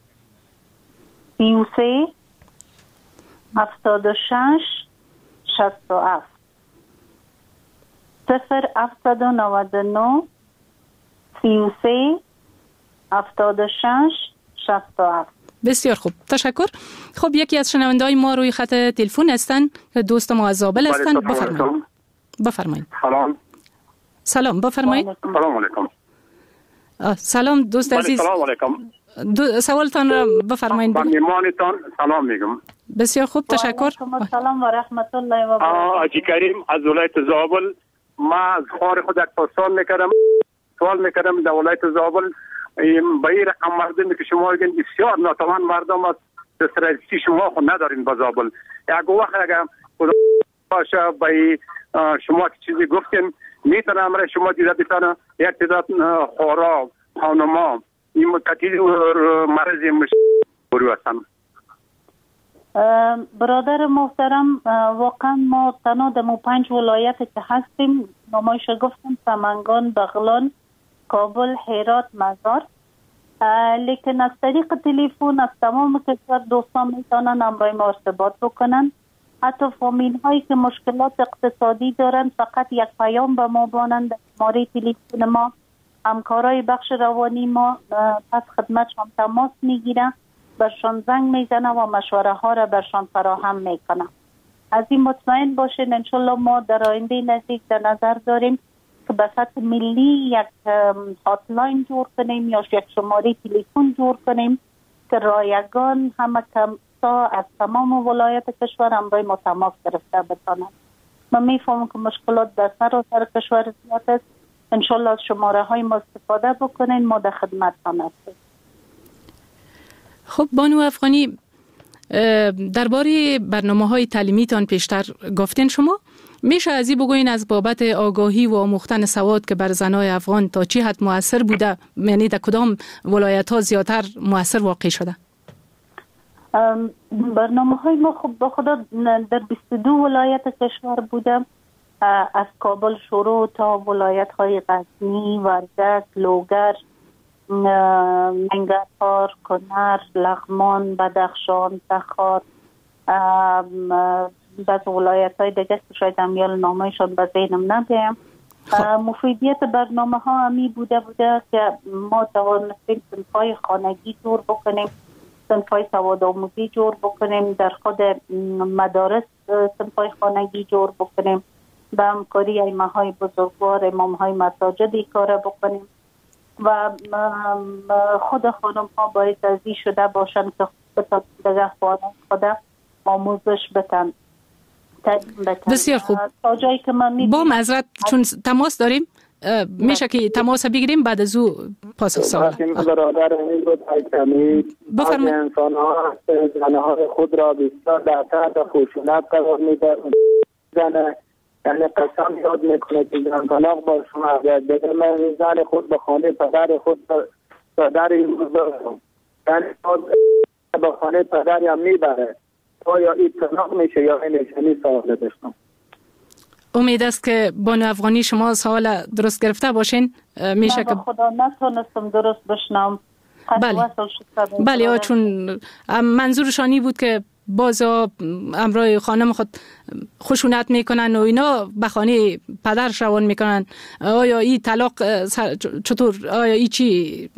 سی و سه هفتاد و شش شصت و هفت صفر هفتصد و نود و نه سی و سه هفتاد و شش شصت و هفت. بسیار خوب تشکر. خب یکی از شنونده‌های ما روی خط تلفن هستن که دوست ما از زابل هستن. بفرمایید. بفرمایید. سلام. سلام بفرمایید. سلام علیکم. سلام دوست عزیز. سلام علیکم. دو سوالتان را بفرمایید. با میمانتان سلام میگم. بسیار خوب تشکر. سلام و رحمت الله و برکاته. حاجی کریم از ولایت زابل. ما از خار خود یک پرسان میکردم، سوال میکردم در ولایت زابل به این رقم مردمی که شما میگن بسیار ناتوان مردم از دسترسی شما خود ندارین به زابل. یک وقت اگر خدا باشه به شما چیزی گفتین میتونم را شما دیده بیتانه یک تعداد خورا خانما این متقیل مرضی مشکلی هستن. برادر محترم واقعا ما تنها در پنج ولایت که هستیم نمایش گفتم سمنگان، بغلان، کابل، هرات، مزار، لیکن از طریق تلفن از تمام کشور دوستان میتونن امرای ما ارتباط بکنن. حتی فامیل هایی که مشکلات اقتصادی دارن فقط یک پیام به ما بانند شماره تلفن ما، همکارای بخش روانی ما پس خدمتشان تماس میگیرن، برشان زنگ میزنه و مشوره ها را برشان فراهم میکنه. از این مطمئن باشین انشالله ما در آینده نزدیک در نظر داریم که به سطح ملی یک هاتلاین جور کنیم یا یک شماره تلفن جور کنیم که رایگان همه کمسا از تمام ولایت کشور امرای ما تماس گرفته بتانند. من میفهمم که مشکلات در سراسر کشور زیاد است. انشالله از شماره های ما استفاده بکنین، ما در خدمتتان هستیم. خب بانو افغانی درباره برنامه‌های تعلیمیتان پیشتر گفتین شما، میشه از این بگوین از بابت آگاهی و آموختن سواد که بر زنای افغان تا چی حد مؤثر بوده، یعنی در کدام ولایت‌ها زیادتر مؤثر واقع شده؟ برنامه‌های ما خب به خدا در بیست و دو ولایت کشور بوده، از کابل شروع تا ولایت‌های غزنی، وردک، لوگر، ننگرهار، کنر، لغمان، بدخشان، تخار، بعض ولایت‌های دیگه که شاید امیال نامه‌شان به ذهنم نبیم. مفیدیت برنامه ها همی بوده بوده که ما توانستیم صنف‌های خانگی جور بکنیم، صنف‌های سواد آموزی جور بکنیم، در خود مدارس صنف‌های خانگی جور بکنیم، به همکاری ائمه‌های بزرگوار، امام‌های مساجد کار بکنیم و خود خانم ها باید ازی شده باشن که بتان دیگه خود آموزش بتن. بسیار خوب. تا جایی که من با معذرت چون تماس داریم میشه که تماس بگیریم بعد از او پاسخ سوال. بفرمایید. انسان ها زنهای خود را بسیار در تحت خشونت قرار میده، زن یعنی قسم یاد میکنه که زن طلاق با شما اگر بگه من زن خود به خانه پدر خود پدر این بزرگم یعنی به خانه پدر هم میبره، آیا این طلاق میشه یا این نشانی سوال داشتم. امید است که بانو افغانی شما سوال درست گرفته باشین. میشه که خدا نتونستم درست بشنم. بله بله چون منظورشانی بود که بازا امرای خانم خود خشونت میکنن و اینا به خانه پدرش روان میکنن. آیا این طلاق چطور، آیا این چی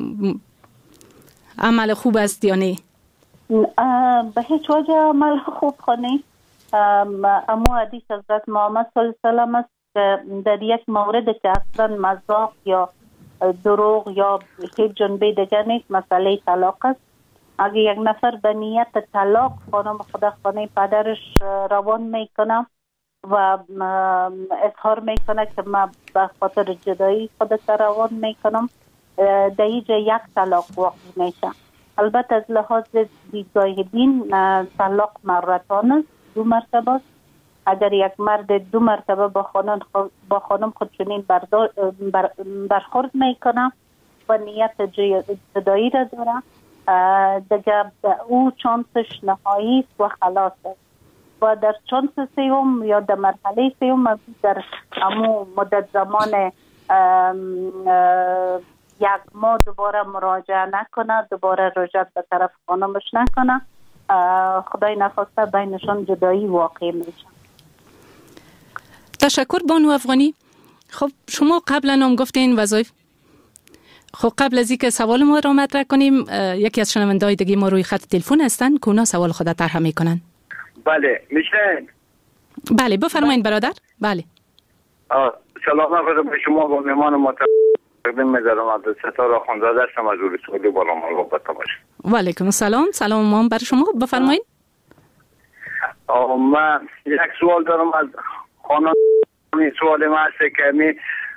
عمل خوب است یا نه؟ به هیچ وجه عمل خوب خانه اما حدیث حضرت محمد صلی الله علیه و سلم است که در یک مورد که اصلا مذاق یا دروغ یا هیچ جنبه دیگر نیست، مسئله طلاق است. اگه یک نفر به نیت طلاق خانم خدا خانه پدرش روان میکنه و اظهار میکنه که من به خاطر جدایی خودت روان میکنم، در اینجا یک طلاق واقع میشه. البته از لحاظ دیدگاه دین طلاق مرتان است، دو مرتبه است. اگر یک مرد دو مرتبه با خانم با خانم خود چنین بر برخورد میکنه و نیت جدایی را داره، دیگه او چانسش نهایی است و خلاص است. و در چانس سیوم یا در مرحله سیوم در همون مدت زمان یک ماه دوباره مراجعه نکنه، دوباره رجوع به طرف خانمش نکنه، خدای نخواسته بینشان جدایی واقع میشه. تشکر بانو افغانی. خب شما قبلا هم گفتین وظایف. خب قبل از اینکه سوال ما را مطرح کنیم، یکی از شنونده‌های دیگه ما روی خط تلفن هستن که اونا سوال خود طرح میکنن. بله میشه؟ بله بفرمایید برادر. بله سلام عرض به شما و مهمان محترم. تقدیم می‌ذارم از ستاره خانزاده هستم از اورسولی بالا مالوبت باشه. و علیکم السلام. سلام ما برای شما، بفرمایید. من یک سوال دارم از خانم. سوال ما است که می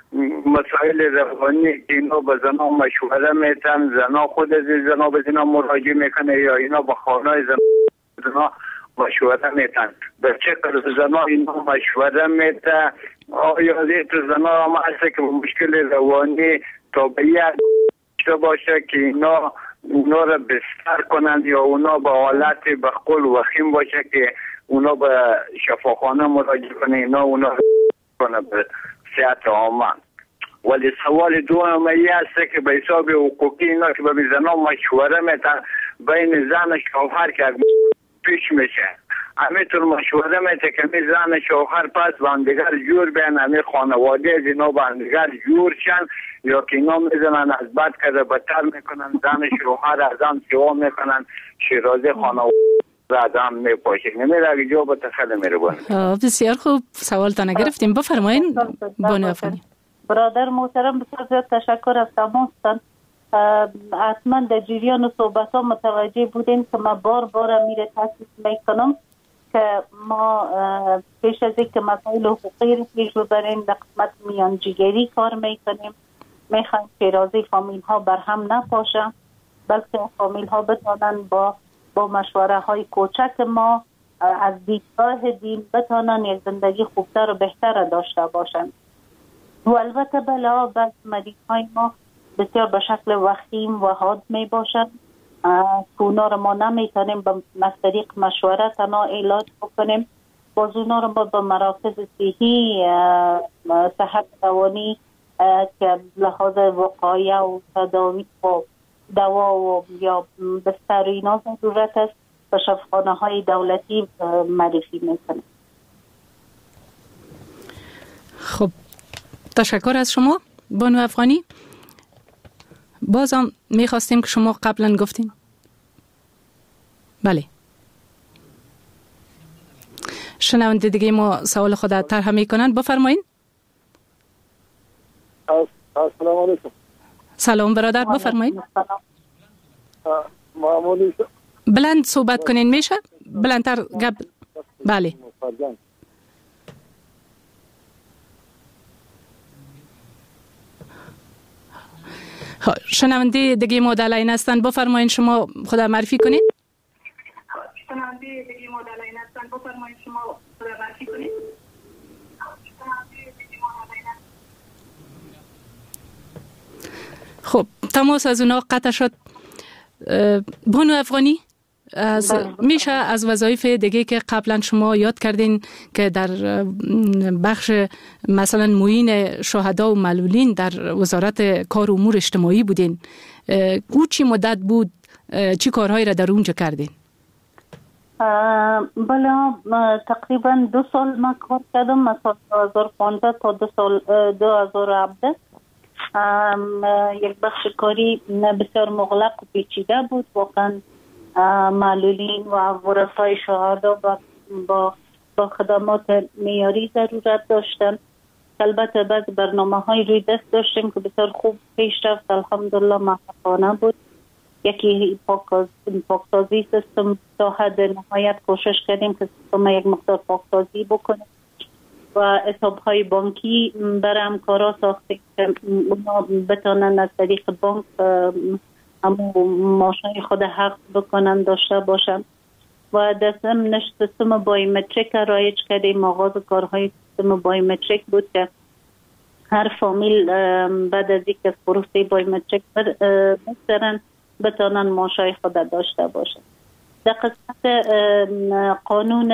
مسائل روانی اینا به زنا مشوره میتن، زنا خود از زنا به زنا مراجعه میکنه یا اینا با خانه زنا مشوره میتن؟ به چه قدر زنا اینا مشوره میتن؟ آیا تو زنا هم هست که مشکل روانی طبیعی باشه که اینا اونا را بستر کنند یا اونا به حالت به قول وخیم باشه که اونا به شفاخانه مراجعه کنه، اینا اونا کنه به صحت عامه؟ ولی سوال دوم ای است که به حساب حقوقی اینا که به زنا مشوره میتن بین زن و شوهر که پیش میشه، همینطور مشوره میته که می زن شوهر پس با هم دیگر جور بین، همین خانواده از اینا با هم دیگر جور شن یا که اینا میزنن از بد کرده بدتر میکنن، زن شوهر از هم سوا میکنن، شیرازه خانواده زدم میپاشه. نمیره اگه جواب تخیل میره بانه. بسیار خوب، سوال تا نگرفتیم، بفرمایین بانو افغانی. برادر محترم بسیار زیاد تشکر از تماستان. حتما در جریان صحبت ها متوجه بودیم که ما بار بار میره تحسیس میکنم که ما پیش از اینکه مسائل حقوقی رو پیش ببریم در قسمت میانجیگری کار میکنیم. میخوایم شیرازی فامیل ها بر هم نپاشه، بلکه فامیل ها بتانن با با مشوره های کوچک ما از دیدگاه دین بتانن یک زندگی خوبتر و بهتر داشته باشند. و البته بلا بعض مریض های ما بسیار به شکل وخیم و حاد می باشند که اونا رو ما نمیتونیم به طریق مشوره تنها علاج بکنیم. باز اونا رو ما به مراکز صحی صحت روانی که لحاظ وقایه و تداوی و دوا و یا بستر اینا ضرورت است به شفاخانه های دولتی معرفی میکنیم. خب تشکر از شما بانو افغانی. بازم میخواستیم که شما قبلا گفتین. بله شنونده دیگه ما سوال خود طرح میکنن، بفرمایین. السلام علیکم. سلام برادر، بفرمایین. معمولی بلند صحبت کنین میشه؟ بلندتر گپ. بله شنونده دیگه ما در لاین هستن، بفرمایین شما خود معرفی کنین. شنونده دیگه ما در لاین هستن، بفرمایین شما خود معرفی کنین. خب تماس از اونا قطع شد. بانو افغانی، از میشه از وظایف دیگه که قبلا شما یاد کردین که در بخش مثلا معین شهدا و معلولین در وزارت کار و امور اجتماعی بودین، او چی مدت بود، چی کارهایی را در اونجا کردین؟ بله تقریبا دو سال ما کار کردم، از سال دو هزار و پانزده تا دو سال دو هزار و هفده. یک بخش کاری بسیار مغلق و پیچیده بود. واقعا معلولین و ورثای شهدا با, با با خدمات معیاری ضرورت داشتن. البته بعض برنامه های روی دست داشتیم که بسیار خوب پیش رفت، الحمدلله موفقانه بود. یکی پاکسازی سیستم تا حد نهایت کوشش کردیم که سیستم یک مقدار پاکسازی بکنیم و حساب های بانکی برای همکارا ساختیم که اونا بتانن از طریق بانک همون ماشین خود حق بکنن داشته باشن و در ضمنش سیستم بایومتریک رایج کردیم. آغاز کارهای سیستم بایومتریک بود که هر فامیل بعد از یک از پروسه بایومتریک بگذرن بتانن ماشای خود داشته باشن. در قسمت قانون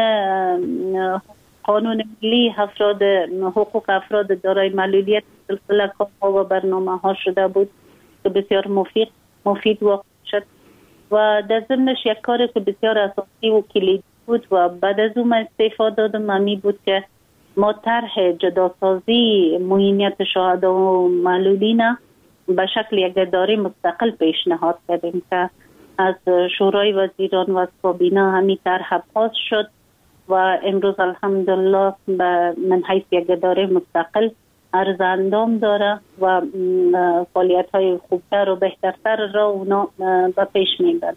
قانون ملی افراد حقوق افراد دارای معلولیت سلسله کارها و برنامه ها شده بود که بسیار مفید مفید واقع شد و در ضمنش یک کاری که بسیار اساسی و کلیدی بود و بعد از اون استفاده دادم امی بود که ما طرح جداسازی معینیت شهدا و معلولین به شکل یک اداره مستقل پیشنهاد کردیم که از شورای وزیران و از کابینه همین طرح پاس شد و امروز الحمدلله من حیث یک اداره مستقل عرض اندام داره و فعالیت های خوبتر و بهترتر را اونا به پیش میبرد.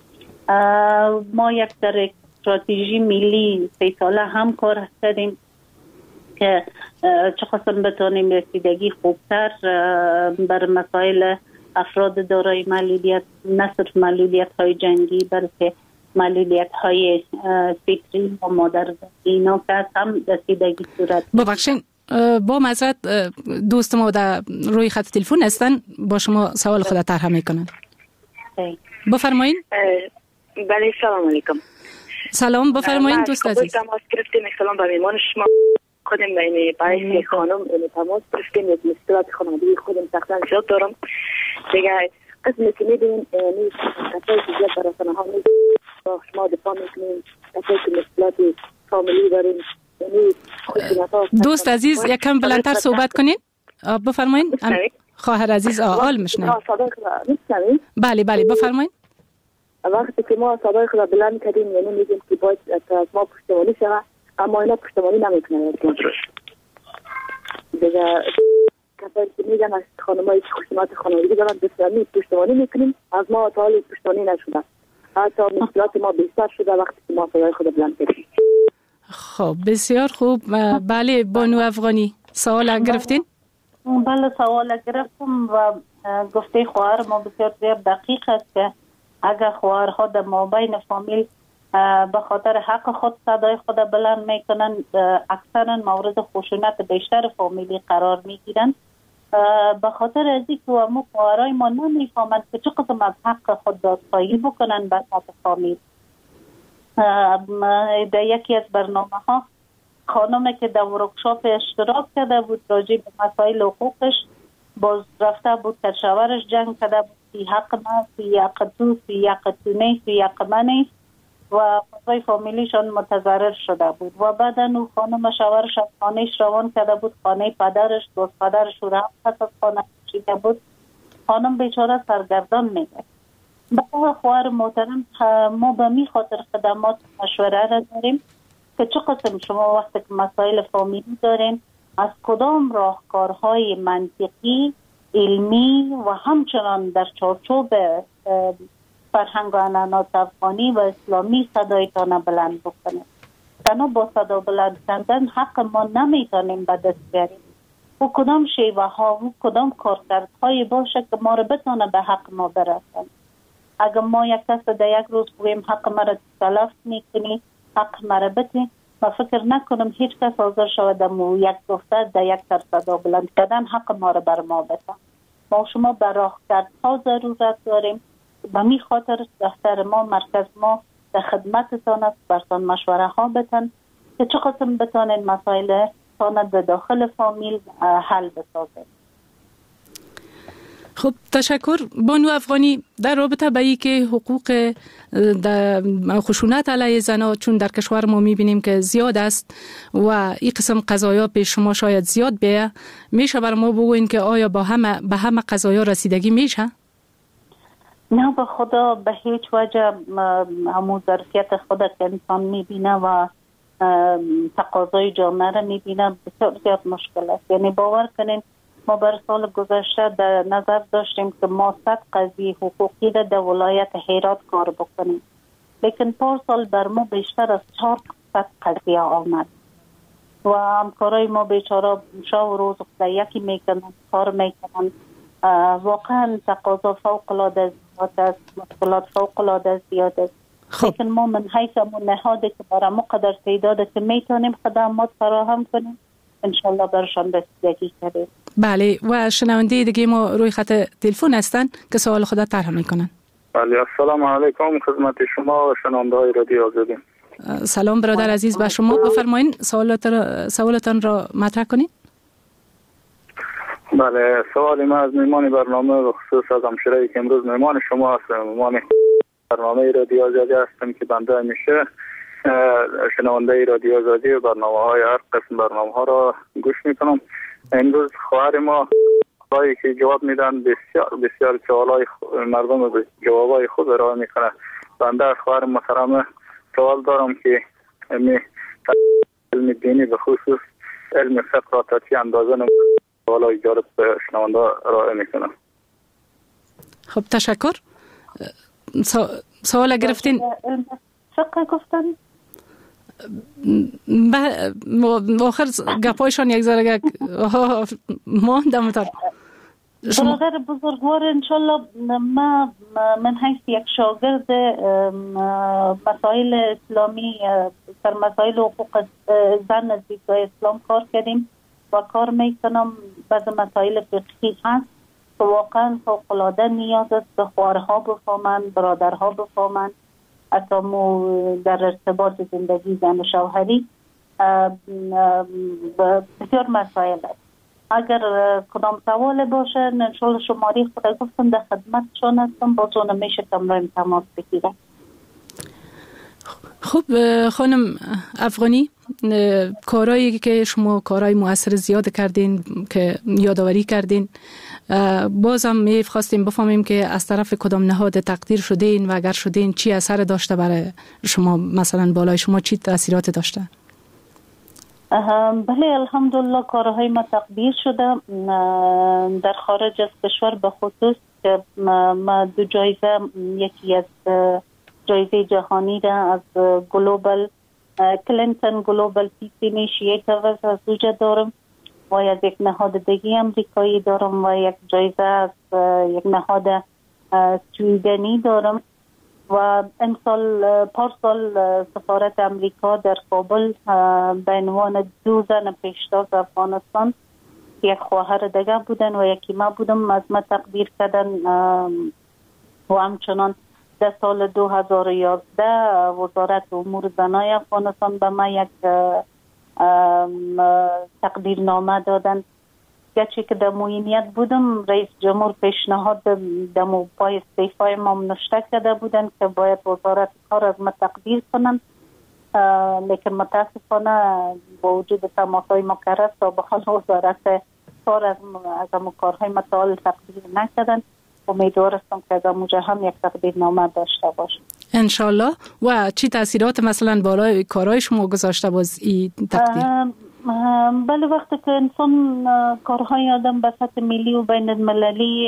ما یک در استراتژی ملی سه ساله هم کار کردیم که چه قسم بتانیم رسیدگی خوبتر بر مسائل افراد دارای معلولیت، نه صرف معلولیت های جنگی بلکه معلولیت های فکری و مادرزادی اینا که هم رسیدگی صورت. ببخشین با معذرت دوست ما در روی خط تلفن هستن، با شما سوال خود طرح میکنن. بفرمایین. بله سلام علیکم. سلام بفرمایین دوست عزیز. تماس گرفتیم. سلام به میهمان شما. خودم بین برای خانم این تماس گرفتیم، یک مشکلات خانوادگی خودم سختاً زیاد دارم. دیگه قسمی که می‌بینیم یعنی کسایی که زیاد در رسانه ها نیست با شما دفاع می‌کنیم، کسایی که مشکلات فامیلی داریم. دوست عزیز یکم بلندتر صحبت کنین. بفرمایین. خواهر عزیز آل میشنم. بله بله بفرمایین. وقتی که ما صدای خود بلند کردیم یعنی میگیم که باید از ما پشتیبانی شود، اما اینا پشتیبانی نمیکنن. دیگه کسایی که میگن از خانمایی که خشونت خانوادگی دارن بسیاری پشتیبانی میکنیم، از ما تا حالی پشتیبانی نشده. حتی مشکلات ما بیشتر شده وقتی که ما صدای خود بلند کردیم. خب بسیار خوب. بله بانو افغانی سوال گرفتین؟ بله سوال گرفتم و گفته خواهر ما بسیار زیاد دقیق است که اگر خواهرها در مابین فامیل به خاطر حق خود صدای خود بلند میکنن، اکثرا مورد خشونت بیشتر فامیلی قرار میگیرن به خاطر از اینکه امو خواهرای ما نمیفهمند که چه قسم از حق خود دادخواهی بکنن به سطح فامیل. در یکی از برنامه ها خانمی که در ورکشاپ اشتراک کرده بود راجع به مسائل حقوقش باز رفته بود که شوهرش جنگ کرده بود سی حق ما، سی حق تو، سی حق تو نه، سی حق من نیست و فضای فامیلیشان متضرر شده بود و بعد اون خانم شوهرش از خانهش روان کرده بود، خانه پدرش، دوست پدرش رو هم پس از خانه کشیده بود. خانم بیچاره سرگردان میگه. برای خواهر محترم ما به می خاطر خدمات مشوره را داریم که چه قسم شما وقتی که مسائل فامیلی دارین از کدام راهکارهای منطقی، علمی و همچنان در چارچوب فرهنگ و عنعنات افغانی و اسلامی صدایتان بلند بکنید. تنها با صدا بلند کردن حق ما نمیتونیم به دست بیاریم. و کدام شیوه ها و کدام کارکردهای باشه که ما رو بتونه به حق ما برسن. اگر ما یک کس در یک روز بگویم حق مرا تلف میکنی، حق مرا بتی، ما فکر نکنم هیچ کس حاضر شود در یک گفته در یک سر صدا بلند کردن حق ما را بر ما بتن. ما شما به راهکردها ضرورت داریم. به می خاطر دفتر ما، مرکز ما در خدمتتان است، برتان مشوره ها بتن که چه قسم بتانین مسائل تانت به داخل فامیل حل بسازید. خب تشکر بانو افغانی. در رابطه با ای که حقوق خشونت علیه زنان چون در کشور ما میبینیم که زیاد است و این قسم قضایا پیش شما شاید زیاد بیه، میشه بر ما بگوین که آیا با همه به همه قضایا رسیدگی میشه؟ نه به خدا به هیچ وجه همون ظرفیت خود که انسان میبینه و تقاضای جامعه را میبینم بسیار زیاد مشکل است. یعنی باور کنین ما بر سال گذشته در نظر داشتیم که ما صد قضیه حقوقی را در ولایت هرات کار بکنیم، لیکن پارسال بر ما بیشتر از چهارصد قضیه آمد و همکارای ما بیچاره شب و روز یکی میکنن کار میکنن. واقعا تقاضا فوق العاده زیاد است، مشکلات فوق العاده زیاد است. خب. لیکن ما من حیث همون نهاده که برای مقدر تعداد که میتونیم خدمات فراهم کنیم انشالله برشان رسیدگی کردیم. بله و شنونده دیگه ما روی خط تلفن هستن که سوال خود طرح میکنن. بله السلام علیکم خدمت شما و شنونده های رادیو آزادی. سلام برادر عزیز به شما، بفرمایین سوالتان سوالتان را مطرح کنید. بله سوال ما از میمان برنامه و خصوص از همشهری که امروز میمان شما هستم، میمان برنامه رادیو آزادی هستم که بنده میشه شنونده رادیو آزادی و برنامه های هر قسم برنامه ها را گوش میکنم. امروز خواهر ما هایی که جواب میدن بسیار بسیار سوالای مردم به جوابای خود ارائه میکنه. بنده از خواهر محترم سوال دارم که می علم دینی به خصوص علم فقه را تا چه اندازه سوالای جالب به شنونده ارائه میکنه. خب تشکر. سوال گرفتین؟ علم فقه گفتن؟ آخر گپایشان یک ذره ما دمتر برادر بزرگوار انشالله ما من حیث یک شاگرد مسائل اسلامی در مسائل حقوق زن از دیدگاه اسلام کار کردیم و کار میکنم. بعض مسائل فقهی هست که واقعا فوق‌العاده نیاز است به خواهرها بفهمن، برادرها بفهمن، حتی در ارتباط زندگی زن و شوهری بسیار مسائل است. اگر کدام سوال باشه انشالله شماری خود گفتم در خدمتشان هستم، با تو نمیشه کمرایم تماس بگیرم. خب خانم افغانی، کارهایی که شما کارهای مؤثر زیاد کردین که یادآوری کردین، بازم می خواستیم بفهمیم که از طرف کدام نهاد تقدیر شدین و اگر شدین چی اثر داشته برای شما، مثلا بالای شما چی تاثیرات داشته؟ بله الحمدلله کارهای ما تقدیر شده در خارج از کشور، به خصوص که ما دو جایزه، یکی از جایزه جهانی را از گلوبال کلینتون گلوبال پیس اینیشیتیو از اوجه دارم و از یک نهاد دیگه امریکایی دارم و یک جایزه از یک نهاد سویدنی دارم و امسال پارسال سفارت امریکا در کابل به عنوان دو زن پیشتاز افغانستان، یک خواهر دیگه بودن و یکی ما بودم، از ما تقدیر کردن و همچنان در سال دو هزار و یازده وزارت امور زنای افغانستان به ما یک تقدیرنامه دادن. گرچه که در معینیت بودم رئیس جمهور پیشنهاد در پای استعفای ما نوشته کرده بودن که باید وزارت کار از ما تقدیر کنن، لیکن متاسفانه با وجود تماسهای مکرر سابقا وزارت کار از از کارهای متعال تقدیر نکردن. امیدوارستم که از اموجه هم یک تقدیرنامه داشته باشه انشالله. و چی تاثیرات مثلا بالای کارهای شما گذاشته باز این تقدیر؟ بله وقتی که انسان کارهای آدم به سطح ملی و بین المللی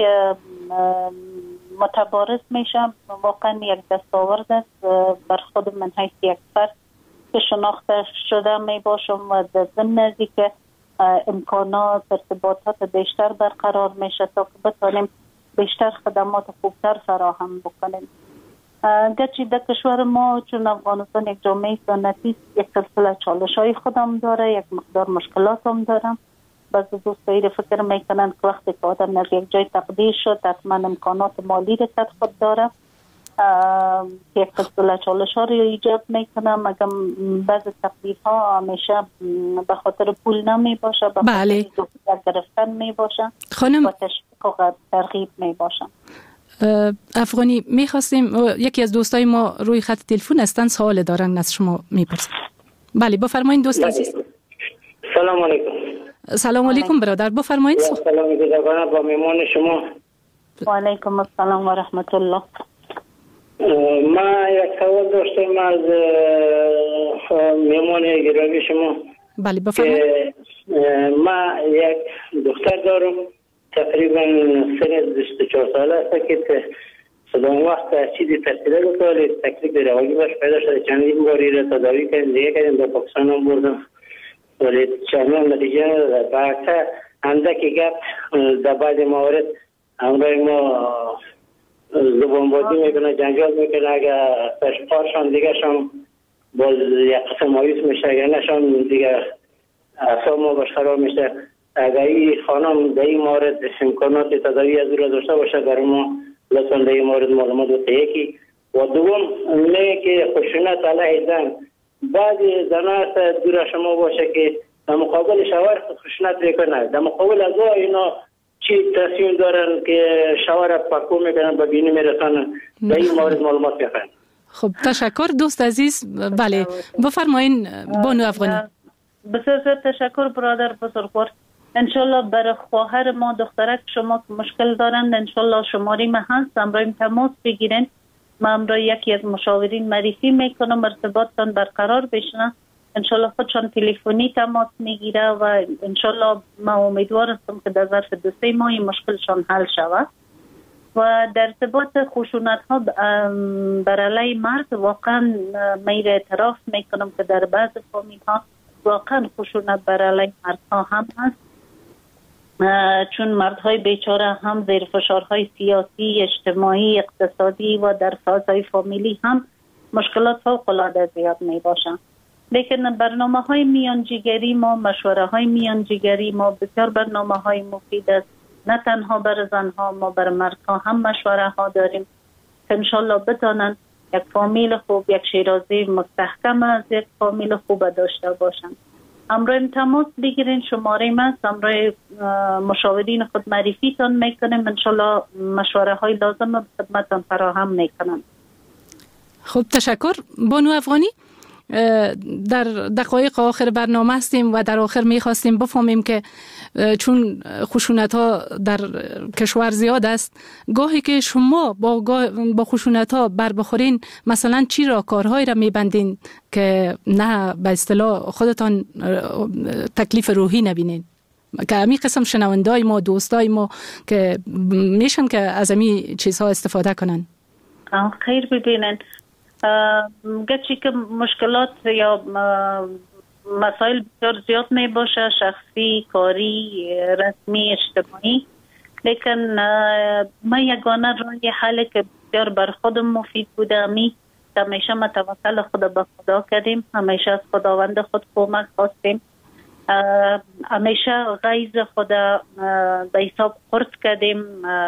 متبارز میشه، واقعا یک دستاورد است بر خود من حیث یک فرد که شناخته شده می باشم و در ضمن از که امکانات ارتباطات بیشتر برقرار میشه تا که بتانیم بیشتر خدمات خوبتر فراهم بکنیم. گرچه در کشور ما چون افغانستان یک جامعه سنتی یک سلسله چالش های خودم داره، یک مقدار مشکلات هم دارم. بعضی دوستایی فکر میکنن که وقتی که آدم از یک جای تقدیر شد حتما امکانات مالی رو در خود داره که یک سلسله چالش ها رو ایجاد میکنه، مگر بعضی تقدیرها همیشه به خاطر پول نمی باشه، به بله. خاطر گرفتن می باشه خانم و تشویق و ترغیب می باشه. افغانی میخواستیم یکی از دوستای ما روی خط تلفن هستن، سوال دارن از شما میپرسن. بله بفرمایید دوست عزیز. سلام علیکم. سلام علیکم برادر، بفرمایید. سلام گزارش با میمان شما. و علیکم السلام و رحمت الله. ما یک سوال داشتم از مهمان گرامی شما. بله بفرمایید. ما یک دختر دارم تقریبا سن بیست و چهار ساله است که صدام وقت چیزی ترسیده بود ولی تکلیف روانی باش پیدا شده. چندین باری را تداوی کردیم، دیگه کردیم، در پاکستان هم بردم ولی چندان نتیجه نداد. بعد اندکی گپ در بعض موارد همراه ما زبانبازی میکنه، جنجال میکنه. اگر تشپارشان دیگه شان باز یک قسم مایوس میشه، اگر نشان دیگه اصاب ما باش خراب میشه. اگر این خانم در این مورد امکانات تداوی از او را داشته باشه برای ما لطفا در این مورد معلومات بده. یکی و دوم میگه که خشونت علیه زن، بعضی زنها هست دور شما باشه که در مقابل شوهر خشونت میکنه، در مقابل از او اینا چی تصمیم دارن که شوهر پاکو میکنن به بینی میرسن. در این مورد معلومات بخواین. خب تشکر دوست عزیز. بله بفرمایین بانو افغانی. بسیار زیاد تشکر برادر بزرگوار. انشالله برای خواهر ما دخترک شما که مشکل دارند انشالله شماری ما هست، امروز تماس بگیرین. ما امروز یکی از مشاورین معرفی میکنم، ارتباطتان برقرار بشن. انشالله خودشان تلفنی تماس میگیره و انشالله ما امیدوار هستم که در ظرف دو سه ماه مشکلشان حل شود. و در ارتباط خشونت ها بر علیه مرد واقعا میره اعتراف میکنم که در بعض فامیل ها واقعا خشونت بر علیه مرد ها هم هست، چون مردهای بیچاره هم زیر فشارهای سیاسی، اجتماعی، اقتصادی و در فضای فامیلی هم مشکلات فوق العاده زیاد می باشند. لیکن برنامه های میانجیگری ما، مشوره های میانجیگری ما بسیار برنامه های مفید است. نه تنها بر زنها، ما بر مردها هم مشوره ها داریم که انشالله بتانند یک فامیل خوب، یک شیرازی مستحکم از یک فامیل خوب داشته باشند. امروز تماس بگیرین، شماره من امروز مشاورین خود معرفی تان میکنیم، انشالله مشوره های لازم به خدمتتان فراهم میکنم. خب تشکر بانو افغانی. در دقایق آخر برنامه هستیم و در آخر میخواستیم بفهمیم که چون خشونت ها در کشور زیاد است، گاهی که شما با, با خشونت ها بر بخورین مثلا چی را کارهایی را میبندین که نه به اصطلاح خودتان تکلیف روحی نبینین، که امی قسم شنوندای ما، دوستای ما که میشن که از امی چیزها استفاده کنن؟ خیر ببینن گرچه که مشکلات یا مسائل بسیار زیاد می باشه، شخصی، کاری، رسمی، اجتماعی، لیکن ما یگانه راه حل که بسیار بر خودم مفید بوده امی همیشه ما توکل خود به خدا کردیم، همیشه از خداوند خود کمک خواستیم، همیشه غیظ خود به حساب خرد کردیم،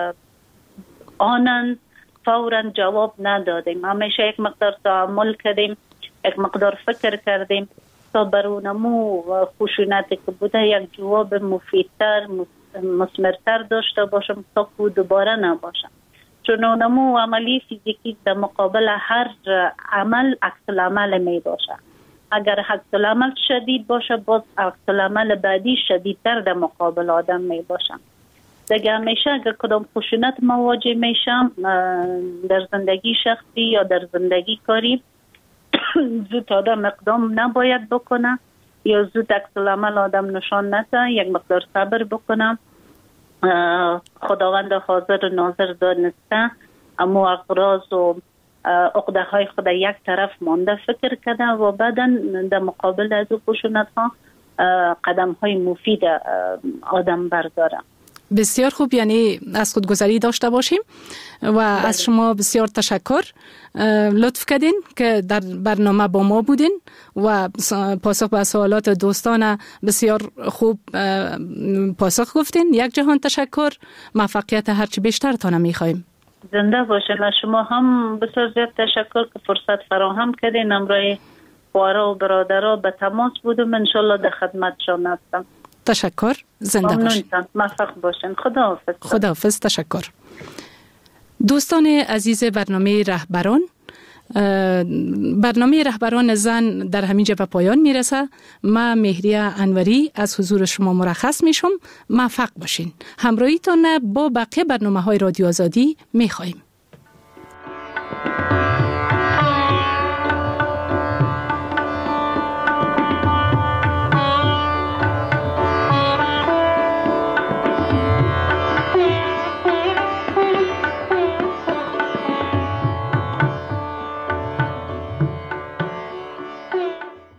آنند فوراً جواب ندادیم، همیشه یک مقدار تعامل کردیم، یک مقدار فکر کردیم تا برونمو خشونتی که بوده یک جواب مفیدتر، مثمرتر داشته باشم تا که دوباره نباشم. چون اونمو عملی فیزیکی در مقابل هر عمل عکس العمل می باشه. اگر عکس العمل شدید باشه باز عکس العمل بعدی شدیدتر در مقابل آدم می باشه. دیگه همیشه اگر کدام خشونت مواجه میشم در زندگی شخصی یا در زندگی کاری زود آدم اقدام نباید بکنه یا زود عکس العمل آدم نشان نده، یک مقدار صبر بکنم. خداوند حاضر و ناظر دانسته اما اغراض و عقده های خود یک طرف مانده فکر کرده و بعدا در مقابل از خشونت ها قدم های مفید آدم برداره. بسیار خوب، یعنی از خودگذری داشته باشیم و بله. از شما بسیار تشکر، لطف کردین که در برنامه با ما بودین و پاسخ به سوالات دوستان بسیار خوب پاسخ گفتین. یک جهان تشکر، موفقیت هرچی بیشتر تانه میخوایم. زنده باشین. شما هم بسیار زیاد تشکر که فرصت فراهم کردین. امروز خوارا و برادرها به تماس بودم، انشالله در خدمتشان هستم. تشکر، زنده باشین. موفق باشین. خداحافظ. خداحافظ، تشکر. دوستان عزیز برنامه رهبران، برنامه رهبران زن در همینجا به پایان میرسه. من مهریه انوری از حضور شما مرخص میشم. موفق باشین. همراهیتان با بقیه برنامه های رادیو آزادی میخواهیم.